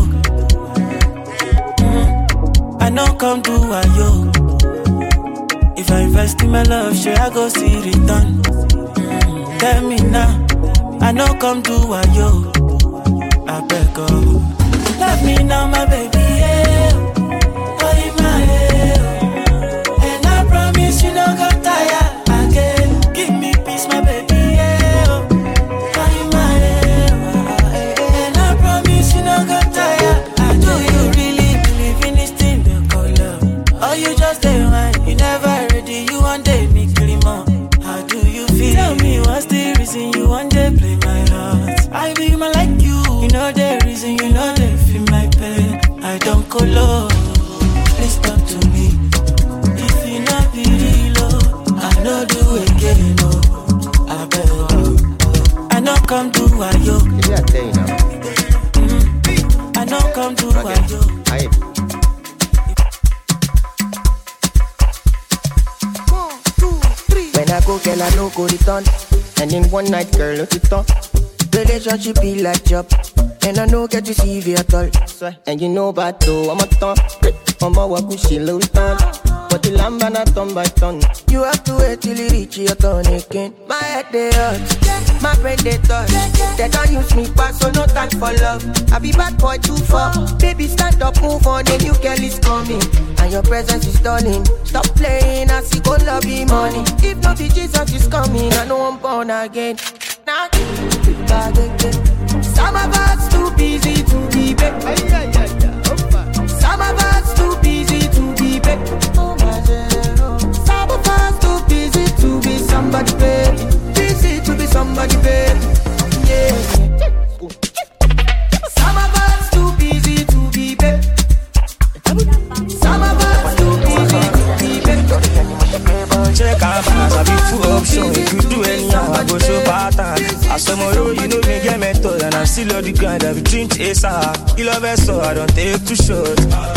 Mm. I know come do what you. If I invest in my love, sure I go see return. Mm. Tell me now. I know come do what you. I better go. Love me now, my baby. Yeah. Oh, in my head. And I promise you no go tire again. Give me peace, my baby. Yeah. Oh, in my head. And I promise you no go tire. Do you really believe in this thing they call love? Or you just a wine? You never ready. You one day me clean more. How do you feel? Tell me what's the reason you one day play my heart? I be my like you. You know the reason you know they feel my pain. I don't go low. Please talk to me. If you not be real, oh, I know do again. Oh, I better. I know come do what you. Yeah, tell you now. Mm-hmm. I know come do okay. What you. Aye. When I go, girl, I no go return. And in one night, girl, no it on. Relationship be like job. And I no get to see you at all. And you know about though, I'm a ton. I'm a walk with she low ton. But the lamb and a ton by ton. You have to wait till you reach your turn again. My head they hurt, my brain they touch. They don't use me back, so no time for love. I be bad boy too far. Baby, stand up, move on, a new girl is coming. And your presence is stunning. Stop playing, I see go love you money. If not the Jesus is coming, I know I'm born again. Now, some of us too busy to be back. Some of us too busy to be back. Some of us too busy to be somebody, baby. Busy to be somebody, baby. Yeah. Some of us too busy to be back. Some of us too busy to be back. Check out I be full option. If you do anyhow, I go show pattern. As tomorrow, you know me get mental. And I still love the grind, I be drink A S A P. You love it so I don't take too short.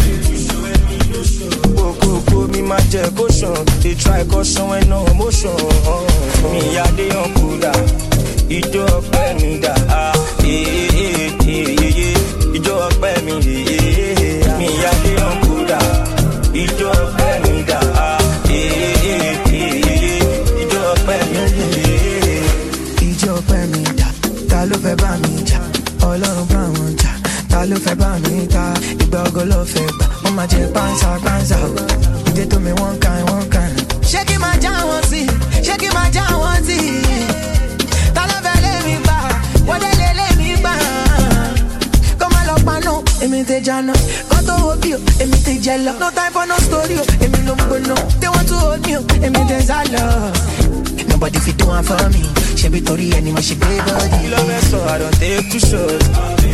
Go, go, go, me my jet caution. They try caution when no emotion. Me a day on Kuda. Ijo ọpẹ́ mi da. Eh, eh, eh, eh. Ijo ọpẹ́ mi da. Me a day on Kuda. Ijo ọpẹ́ mi da. ló fẹ́ bá mi jà ọlọ́run bá wọn jà ta ló fẹ́ bá mi ta ìgbà ọgọ́ ló fẹ́ gbà wọ́n máa jẹ pánsá pánsá o ìdè tó mi wọ́n kàn wọ́n kàn. ṣé kí máa já wọn sí ṣé kí máa já wọn sí ta ló fẹ́ lé mi gbà wọ́n dé lé lé mi gbà kó má lọ jana. Got to hope you, and me take jello. No time for no story, and me no no. They want to hold me, and me there's a love. Nobody fit do one for me. She be Tori anyway, she be body. You love me so I don't take two shots.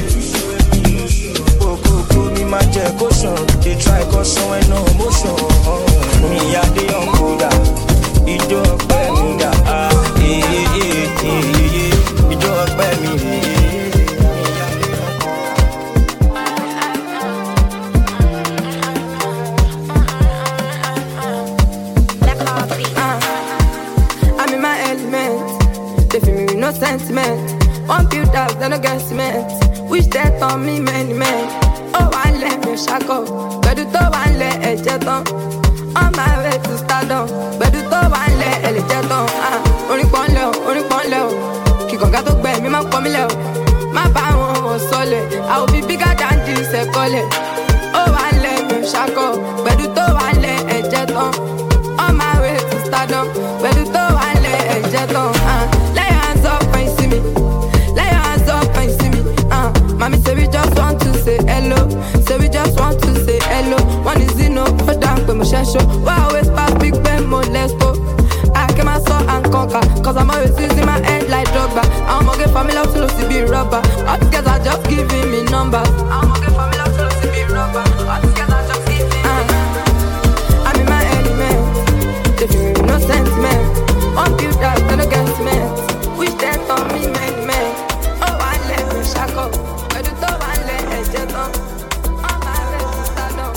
Oh, cool, cool, me my jet caution. They try caution when no emotion. Me a the young Buddha. You do a bear me da. Ah, eh, eh, eh, eh, eh. You do a bear me. I'm in my element. They feel me with no sentiment. One few dogs, then I get cement. Wish that on me many men. Oh, I let me shackle. But do to one let a jet on. On my way to stardom. But do to one let a jet on. Ah, only one low, only one low. Kiko got to bear me, my family. My power was solid. I will be bigger than this, a collet. Oh, I let me shackle. But do to one let a jet on. On my way to stardom. But do to one let a jet on. Ah, lay hands up when you see me. Lay hands up when you see me. Ah, mommy say we just want to say hello. Say we just want to say hello. One is in no put down with my show. Why always pass big ben more let's go. I came out saw and conquer. Cause I'm always using my head like Drogba. I'm gonna get family up to lose to be rubber. All these guys are just giving me numbers. I'm gonna get family up to lose to be rubber. All these guys are just giving me numbers. I'm in my element. They feel me with no sentiment. One few dogs, then I get cement. Wish that on me many men. Oh, I let me shackle. But do to one let a jet on. On my way to stardom.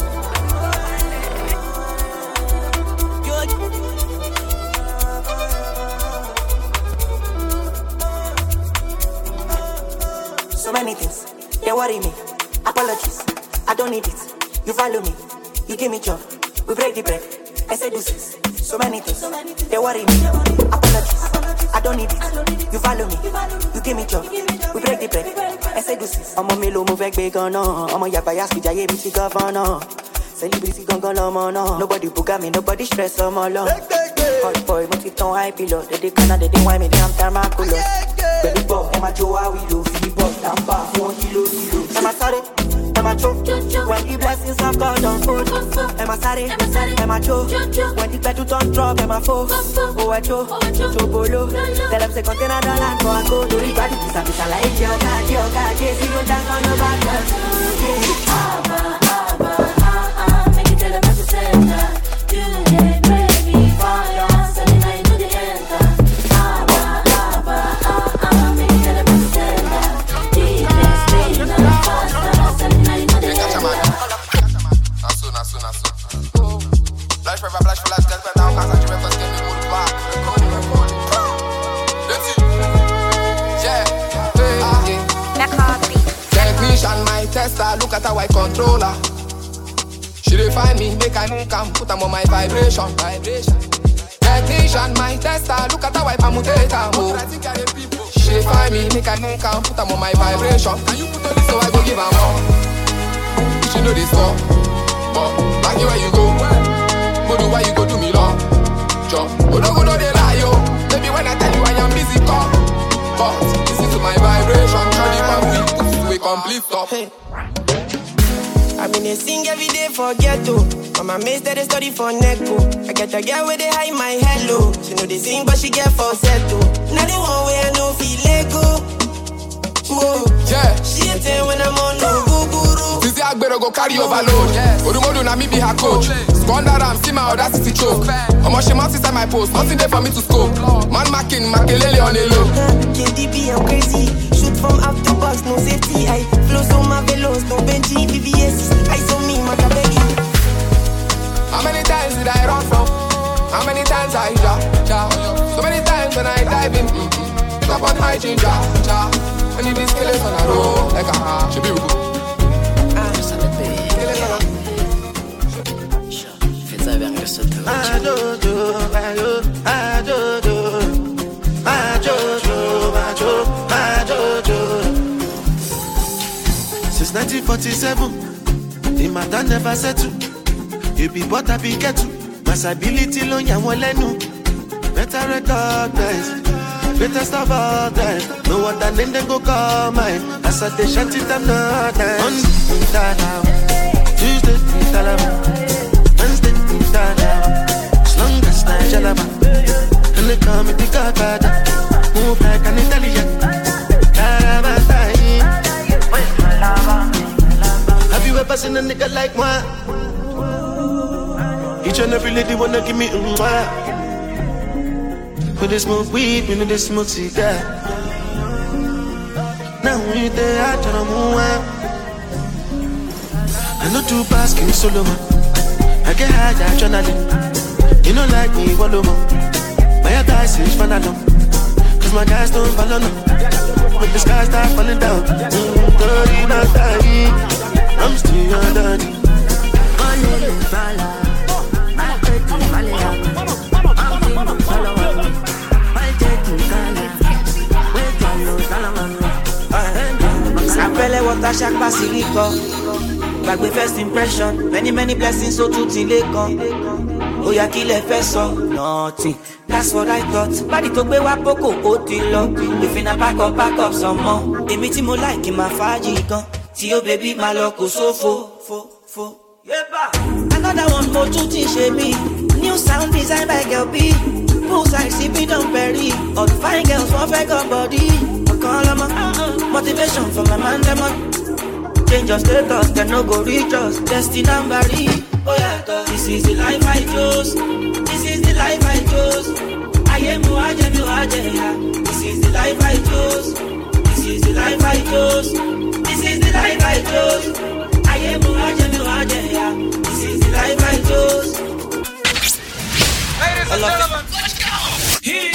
So many things, they worry me. Apologies, I don't need it. You follow me, you give me job. We break the bread, I say deuces. So many things, they worry me. Apologies, I don't need it. You follow me, you give me job. We break the bread, I say deuces. I'm a melo move back big on. I'm a yapayas with Jaye B C governor. Celebrity gon' go lomo no. Nobody buga me, nobody stress on my love. Hot boy, mo ti ton high pillow. They dey canna, they dey wine me, they am tarmaculo. Baby boy, I'm a Joe, how we do? Feel boss, I'm back, one kilo, kilo. I'm a sorry, I'm a choke. When the blessings of God don't fold. I'm a sorry, I'm a choke. When the bed don't drop, I'm a foe. Oh, I choke, chobolo. Tell them say container don't land for a go. Do it, body, piece of piece, I like your God, your God. Yes, you don't dance on the back. Abba, Abba, ah, ah, make it tell them how to send her. You get baby fire, selling I know the enter. Abba, Abba, ah, ah, make it tell them how to send her. Deepest pain, and faster, selling I know the enter. Nasu, nasu, nasu. Flash forever, flash for life, that's down, cause I dream first, get me move back. Recording, recording. Let's see. Yeah, ah. Technician, my tester, look at how I controller. She dey find me, make I move, come put them on my vibration. Vibration. Technician, my tester, look at how I permutate her move. She dey find me, make I move, come put them on my vibration. Can you put on this so I go give her more? She know this stuff, but back you where you go. Modu why you go do me long? Jump, oh no go no dey lie yo. Baby when I tell you I am busy, come. But listen to my vibration, turn it back we to a complete stop. Hey. I been a sing every day for ghetto. Mama mates that they study for Neko. I get a girl where they hide my hello. She know they sing but she get falsetto. Now the one way I know feel Lego. Whoa, yeah. She a ten when I'm on no guru. Tizi Agbero go carry overload. Odumodu na me be her coach. Squander am, see my audacity choke. Omo she mount inside my post, nothing there for me to scope. Man marking, Makelele on a low. K D B I'm crazy. Shoot from out the box, no safety. I flow so my velos, no Benji, V V S. I saw me, Macabegi. How many times did I run from? How many times I ja, ja? So many times when I dive in, mm-hmm. Stop on my ginger, ja. And if this kill is on a roll, like a ha, she be good. I do do, I do, I do do, I do do, I do, I do do. Since nineteen forty-seven, the matter never settle. You be but I be get to. Masability lo ya won lenu. Better recognize. greatest of all time. No other name then go call mine. As I dey shanty them no time. Monday, Tala, Tuesday, Tala, Wednesday, Tala, as long as I jalaba, and they call me the Godfather. Move like an Italian. Have you ever seen a nigga like moi? Each and every lady wanna give me a mwah. When they smoke weed, when they smoke cigar. Now we there, I try to move on. I know two bars, give me solo man. I get high, I journaling. You know like me, wallow man. My guys is fun alone. Cause my guys don't follow no. When the sky start falling down, mm, dirty, not dirty. I'm still your daddy. Sapele water shack basilico. Back with first impression. Many many blessings so to till they come. Oh yeah, kill a person. Nothing. That's what I thought. Body to be wapoko otilo. We finna pack up, pack up some more. The meeting more like in my faji gun. See your baby my loco so fo fo fo. Yeah, another one more to teach me. New sound designed by Girl B. Poolside sipping on berry. All the fine girls want fake up body. I call them a motivation for my man them on. Change your status, then no go reach us. Destiny and Barry. Oh yeah, this is the life I chose. This is the life I chose. I am who I am, you are there. This is the life I chose. This is the life I chose. This is the life I chose. I am who I am, you are there. This is the life I chose. Ladies and gentlemen, let's go. Here.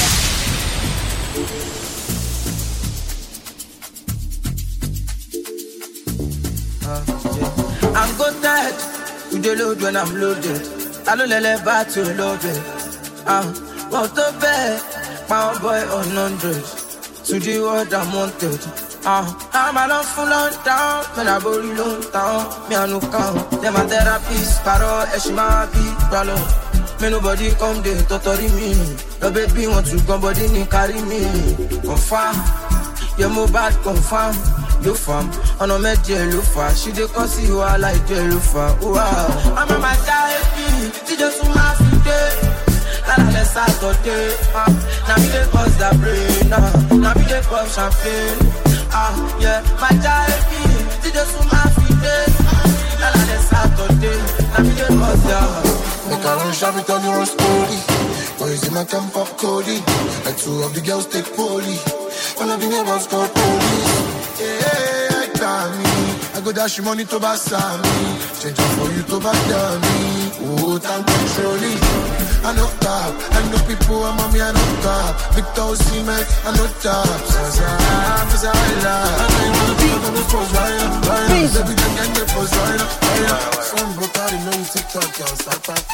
Uh, yeah. I'm good that you dey load when I'm loaded. I don't let it back to love it. Uh, want to bet my boy on hundred. To the world I'm wanted. Uh, I'm a long full on down. When I body long down. Me I no count. Them a therapist. Paro, Eshima, be bralo. Me nobody come there, totally me. The baby want to come, body ni carry me. Confirm. You move bad, confirm. You fam, on a med jelufa. She dey cause you are like jelufa. Wow, I'm a my guy, she just to my feet. La la la Saturday, ah, now me dey cause the brain, ah, now me dey pop champagne, ah, yeah, my guy, she just to my feet. La la la Saturday, now me dey cause the. Make a run shop it on your story. Boys in my camp up Cody. And two of the girls take poly. One of the neighbors call police. Yeah, I got me. I go dash you money to buy me. Change up for you to buy me. Oh, time controlling. I know top. I know people, I'm on me, I know top. Victor Seaman, I know top. Zaza, Zaza, I love. I know you wanna be on the post, right now. Right now. Every day get the post, right now. Right now. Some broke out in on TikTok, can't stop, stop,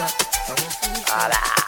stop.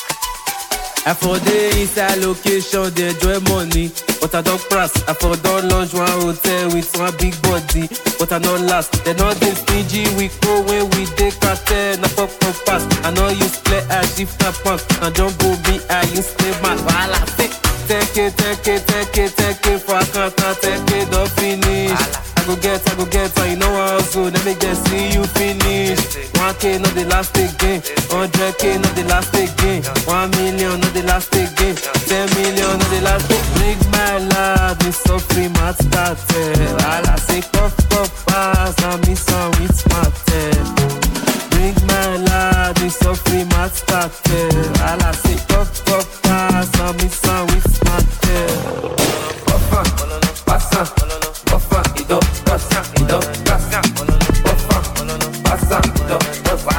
I for the inside location, they enjoy money. But I don't press, I for don't launch one hotel with one big body. But I don't last, they not this stingy. We go when we take cartel, na pop pop pass. I know you play as if na punk. I don't go be, I use stay back. While I take, take it, take it, take it, take it. For I can't, take it, don't finish. I go get, I go get, so you know how so let me just see you finish. One K not the last again, hundred K not the last again, one million not the last again, ten million not the last again. Bring my love, me so free, my started. All I say, puff, puff, pass, and me some with my tail. Bring my love, me so free, my started. All I say, puff, puff, pass, and me some with my tail. Puff, puff, pass, puff, puff, it up, pass, it up, pass, puff, puff, pass, it up,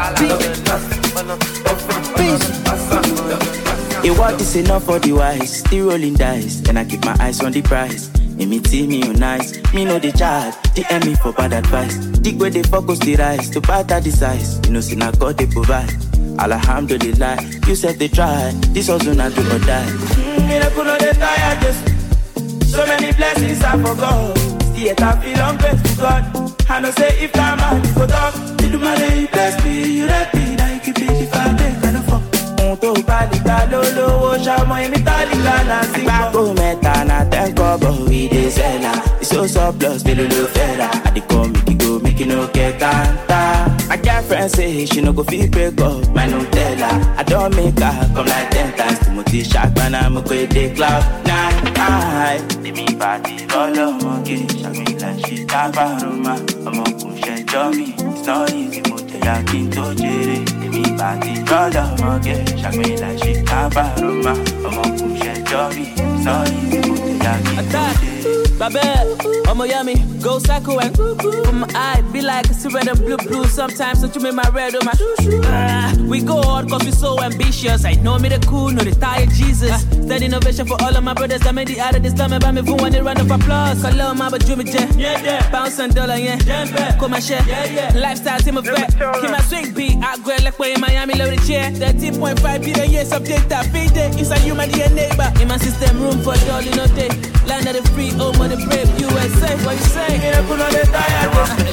a word is enough for the wise. Still rolling dice, then I keep my eyes on the prize. Me see me on nice, me know the child. D M me for bad advice. Dig where they focus the rise to better the size. You know, see now God they provide. Alhamdulillah, you said they try. This also not do or die. Me no know they tired just. So many blessings I forgot. Still I feel ungrateful to God. I know say if I'm out, you go talk. You do my day, bless me, you let me. Now you keep it if I make I don't fuck. ohun tó bá lè gbà lólówó ṣọmọ èmi tálíkà náà sí kan. àgbàgbọ́ mẹ́ta náà tẹ́ ń kọ́ bọ̀ ìdè sẹ́là ìṣòṣọ́ plus mélòó ló fẹ́ rà àdìkọ́ mi kí go make you no get kanta. My girlfriend say she no go fit break up my Nutella. I don't make her come like ten times. Timothy Shakman, I'm a great day club nine. Let me party all of my kids. Shag me like she can't paroma. I'm a push Johnny. It's not easy, but they are king to Jerry. Let me party all of my kids. Shag me like she can't paroma. I'm a push Johnny. It's not easy, but they are king to Jerry. Baby, I'ma yummy, go psycho and from my eye, be like a red and blue blue. Sometimes don't you make my red or my uh, we go hard cause we so ambitious. I know me the cool, know the tired Jesus. Steady innovation for all of my brothers. I made the out of this time about me for one round of applause. Call love my but Jimmy J. Yeah, yeah. Bounce and dollar, yeah. Come my share. Yeah, yeah. Lifestyle team of vet. Keep my swing beat. I go like way in Miami, love the chair. thirteen point five billion years update that feed it. Inside you, my dear neighbor. In my system, room for dolly, no day. Land of the free, oh, the brave U S A, what you say? Yeah, put on the tire.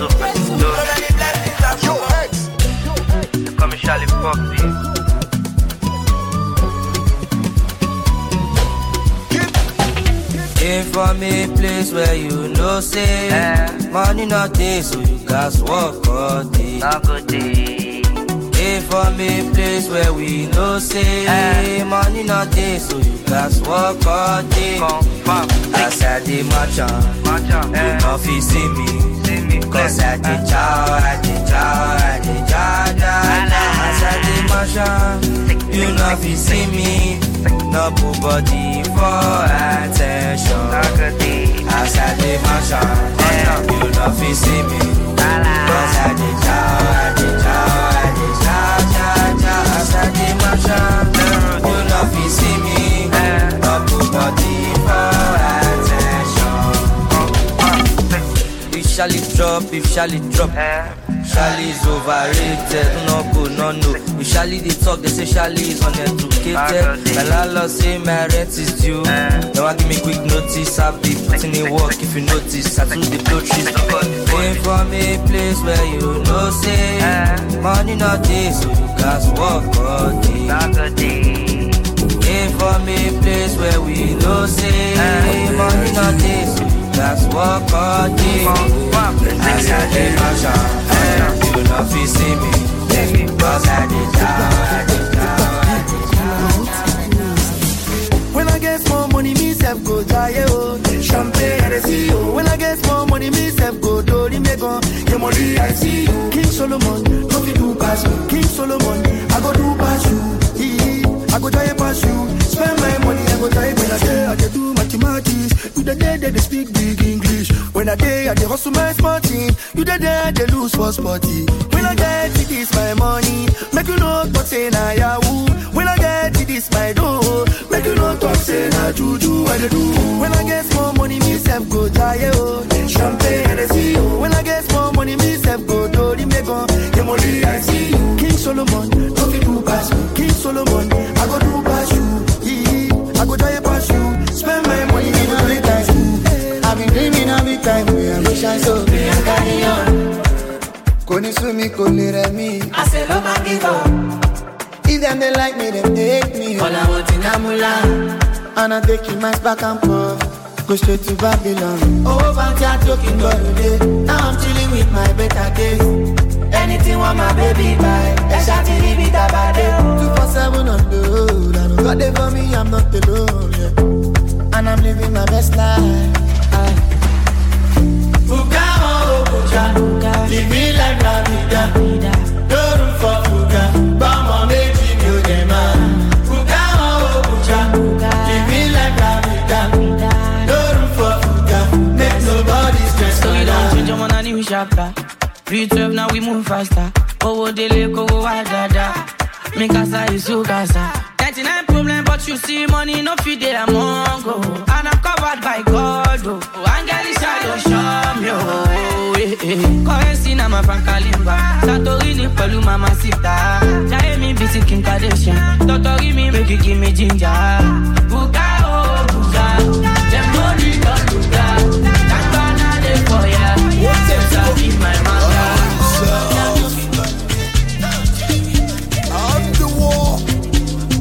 Yo, X. Come and Charlie Foxy. Came from a place where you know say eh. Money not there, so you guys walk all day. Not good day. Came from a place where we know say eh. Money not there, so you guys walk all day. As I did match on, you know fi see me. Cause I did chow, I did chow, I did chow, chow. As I did match on, you know fi see me. No put body for attention. As I did match on, you know fi see me. Cause I did chow, I did chow, I did chow, chow, chow. As I did match on, you know fi see me. No put body for attention. If Charlie drop, if Charlie drop, Charlie's overrated. No go, no no. If Charlie they talk, they say Charlie is uneducated. My landlord say my rent is due. Now I give me quick notice. I'll be putting in work if you notice. I do the blow trees. Came from a place where you know say money not there, so you guys walk all day. Came from a place where we know say money not there, so you guys walk all day. As I did my shot, you know if you see me, cause I did down, I did down, I did down. When I get more money, me self go die, oh. Champagne, I see you. When I get more money, me self go do the mega. Your money, I see you. King Solomon, no fit do pass me. King Solomon, I go do pass you. I go die pass you. Spend my money, I go die when I day. I dey do mathematics. You the day they speak big English. When I day, I dey hustle my smart team. You the day they lose for sporty. When I get it, this my money. Make you know what say na yahoo. When I get it, this my dough. Make you know talk say na juju. What they do? When I get more money, me self go die, oh. Champagne, I see you. When I get more money, me self go do the mega. Your money, I see you. King Solomon, no fit do pass me. King Solomon, I go do pass you. I go die pass you. Spend my money in a big time. I've been dreaming of the time where I wish I saw me and carry on. Koni sumi, koni remi. I say no man give up. If them they like me, them they hate me. All I want in Amula. And I take you my back and forth. Go straight to Babylon. Oh, fancy talking holiday. Now I'm chilling with my better days. Anything want my baby buy. I shot it, leave it about it. Two for seven on the road. I know God they for me, I'm not alone, yeah. And I'm living my best life. Fuga oh Fuga, live me like la vida. No room for Fuga, but my baby you the man. Fuga oh Fuga, live me like la vida. No room for Fuga, make nobody stress. So we don't change your money, we shaka. three twelve now we move faster. Oh, dele, go, wadada. Make us a so casa. ninety-nine problem, but you see money, no feed there among go. And I'm covered by God, oh. Angeli shadow show me, oh. Currency na ma frankalimba. Santorini pelu mama sita. Jaye mi busy Kim Kardashian. Totori mi make you give me ginger. Buga, oh, buga. Them money don't do that. That's gonna live for ya. What's up, in my mother? I'm the war.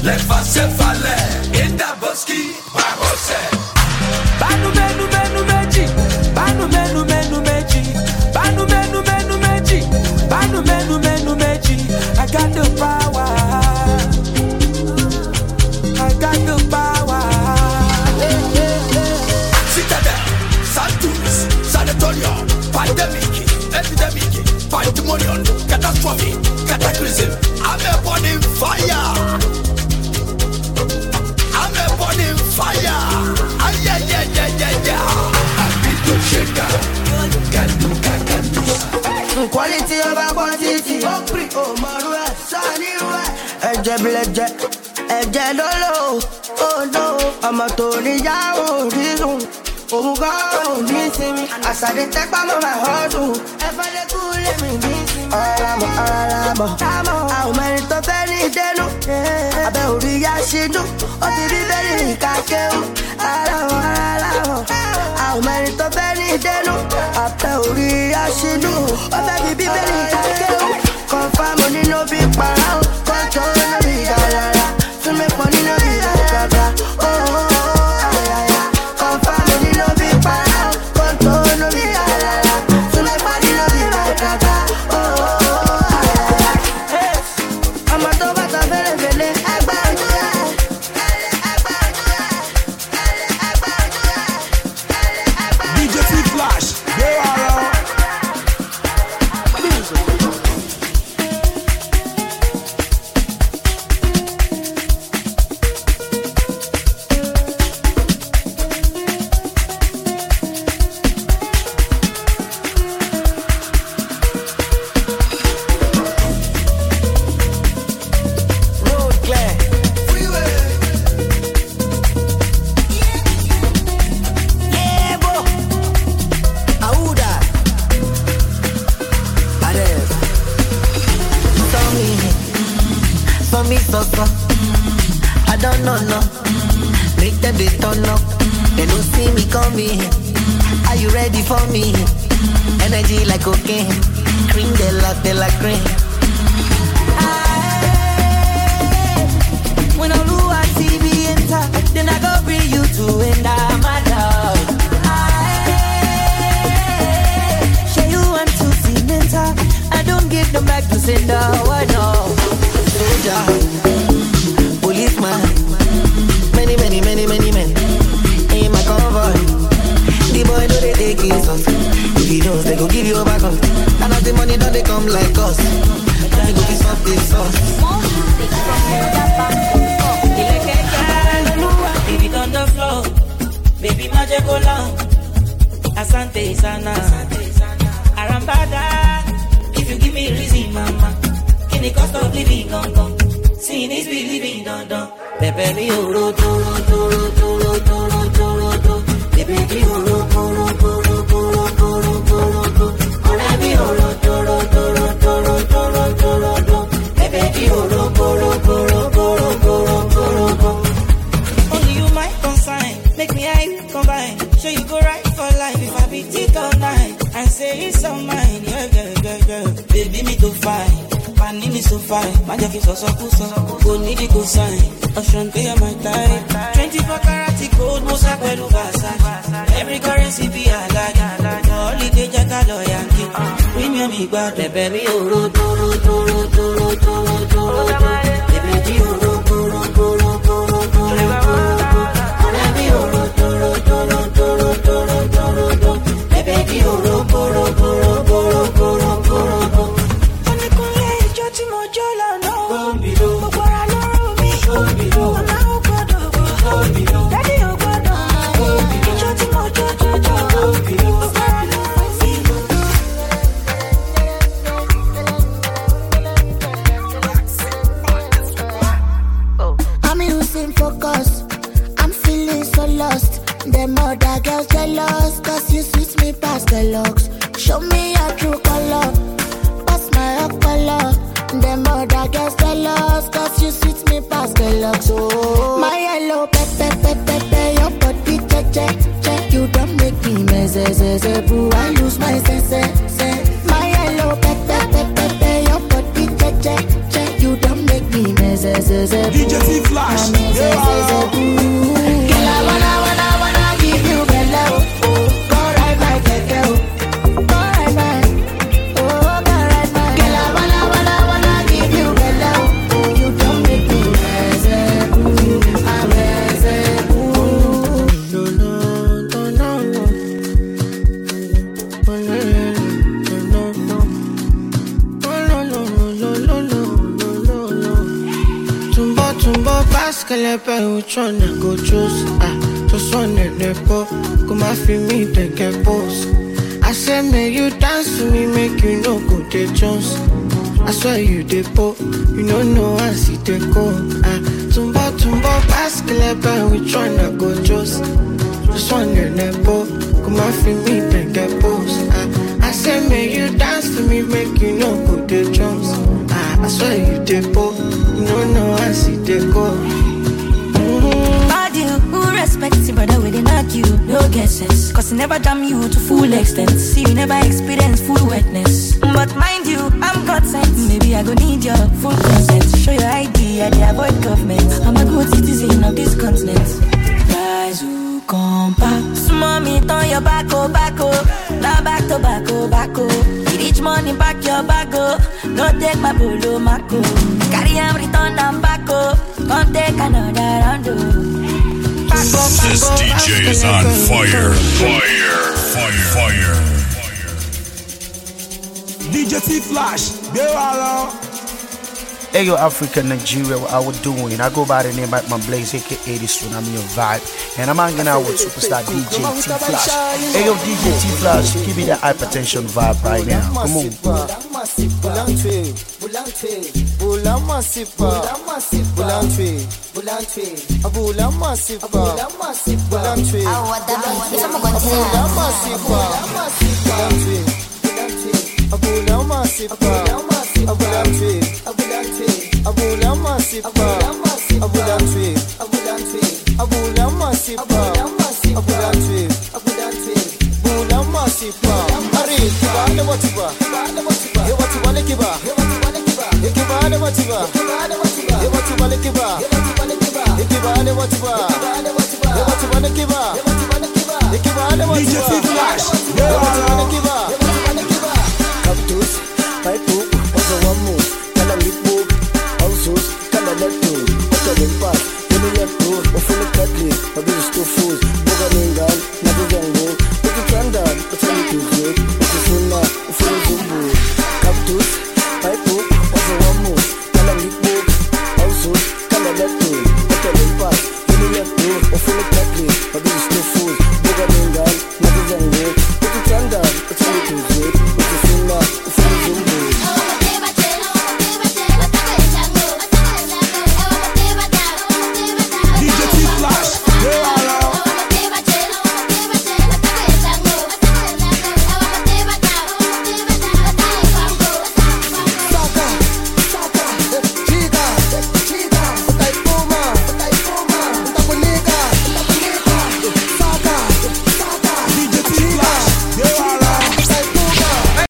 Leva cefalé, enda boski, barrosé. Banu menu menu meji, banu menu menu meji, banu menu menu meji, banu menu menu meji. I got the power, I got the power. Citadel, Santos, San Antonio, pandemic, epidemic, pandemonium, catastrophe, cataclysm. I'm a burning fire. I'm a burning fire. Ah, yeah, yeah, yeah, yeah, yeah. I'm a to shaker. Ganuka, ganuka. Quality over quantity. Oh, Marua, Sunny, Eje Bleje, Eje Lolo. Oh no, I'm a Tony Yao, Rizum. Oh, God, missing me. As I take by my hustle. If I let go, let me miss me. Alamo, alamo, how many to penny they know? I bet we are she do. Oh, the very kakeo. Alamo, alamo, how many to penny they know? I bet we are she do. Oh, baby, very kakeo. Confirm money no big power. Control no big galera. To make money no big galera. Oh, oh, oh, yeah, yeah. Confirm money no big power. Control no big galera. To make money no big galera. Oh, oh, oh, yeah, yeah. I'm a doba to vele vele. D J T-Flash, they are me so so. I don't know no. Make them they turn up. They don't see me coming. Are you ready for me? Energy like cocaine. Cream they like they like cream. When I look at T V enter, then I go bring you to end up my love. Share you want to see mental. I don't give them back to send out. I know. Soldier, policeman, many, many, many, many men in my convoy. The boy know they take his us. If he knows, they go give you a back up. And as the money don't they come like us. They go piss off this sauce. Leave it on the floor, baby magic along. Asante sana, Arambada. If you give me reason, mama. The cost of living gone gone. Seeing is believing done done. Pepe mi oro toro toro toro toro toro toro. Pepe mi oro toro toro toro toro toro toro. Ora mi oro toro toro toro toro toro toro. Pepe mi oro toro toro toro toro toro toro. Only you might consign. Make me hype combine. Show you go right for life if I be tick all night. I say it's all mine. Yeah yeah yeah yeah. Baby me to fight. Need me so fine, magic is also cool, so go need it go sign. Ocean pay my time. twenty-four karat gold, most I pay Versace. Every currency be a like. Holiday Jackalo Yankee. Premium me bad, baby, oro, toro, toro, toro, toro, toro. Baby, oro, toro, toro, toro, toro. Baby, oro, toro, toro, toro, toro, toro. Baby, oro, toro, toro, toro, toro, toro. Skeleton, which one I go choose? Ah, just one in the po. Come and feel me, then get boss. I say, may you dance to me, make you no go the Jones. I swear you the po, you don't know I see the go. Ah, tumba tumba, skeleton, which one I go choose? Just one in the po. Come and feel me, then get boss. Ah, I say, may you dance to me, make you no go the Jones. Ah, I swear you the po, you don't know I see the go. Bad you, who respects you, brother, we did not you, no guesses. Cause he never damn you to full extent. See, you never experience full wetness. But mind you, I'm God sent. Maybe I go need your full consent. Show your I D, I dey avoid government. I'm a good citizen of this continent. Guys who come back, mommy, turn your back, oh, back, oh. Now back to back, oh, back, oh. You reach money, back your back, oh. Don't take my polo, Marco. Carry him, return and back, oh. Come take another round, oh. This D J is on fire, fire, fire, fire. D J T-Flash, they are Hey yo, Africa, Nigeria, what I was doing. I go by the name of my Blaze, aka this one. I'm your vibe, and I'm hanging out with superstar D J T-Flash. Hey yo, D J T-Flash, give me that hypertension vibe right now. Come on. Abula masipa, abulantwe, abula masipa, abulantwe, abula masipa. Ari kiba ne watiba, he watiba ne kiba, he kiba ne watiba, he watiba ne kiba, he kiba ne watiba, he watiba ne kiba, he kiba ne watiba. D J T-Flash, he watiba ne kiba. Cactus, pipe, also one move, kala lipo. Kala leto, ocha den pass, yeni leto, ofule kadli, abizo sto fools, boga ningal, nago gang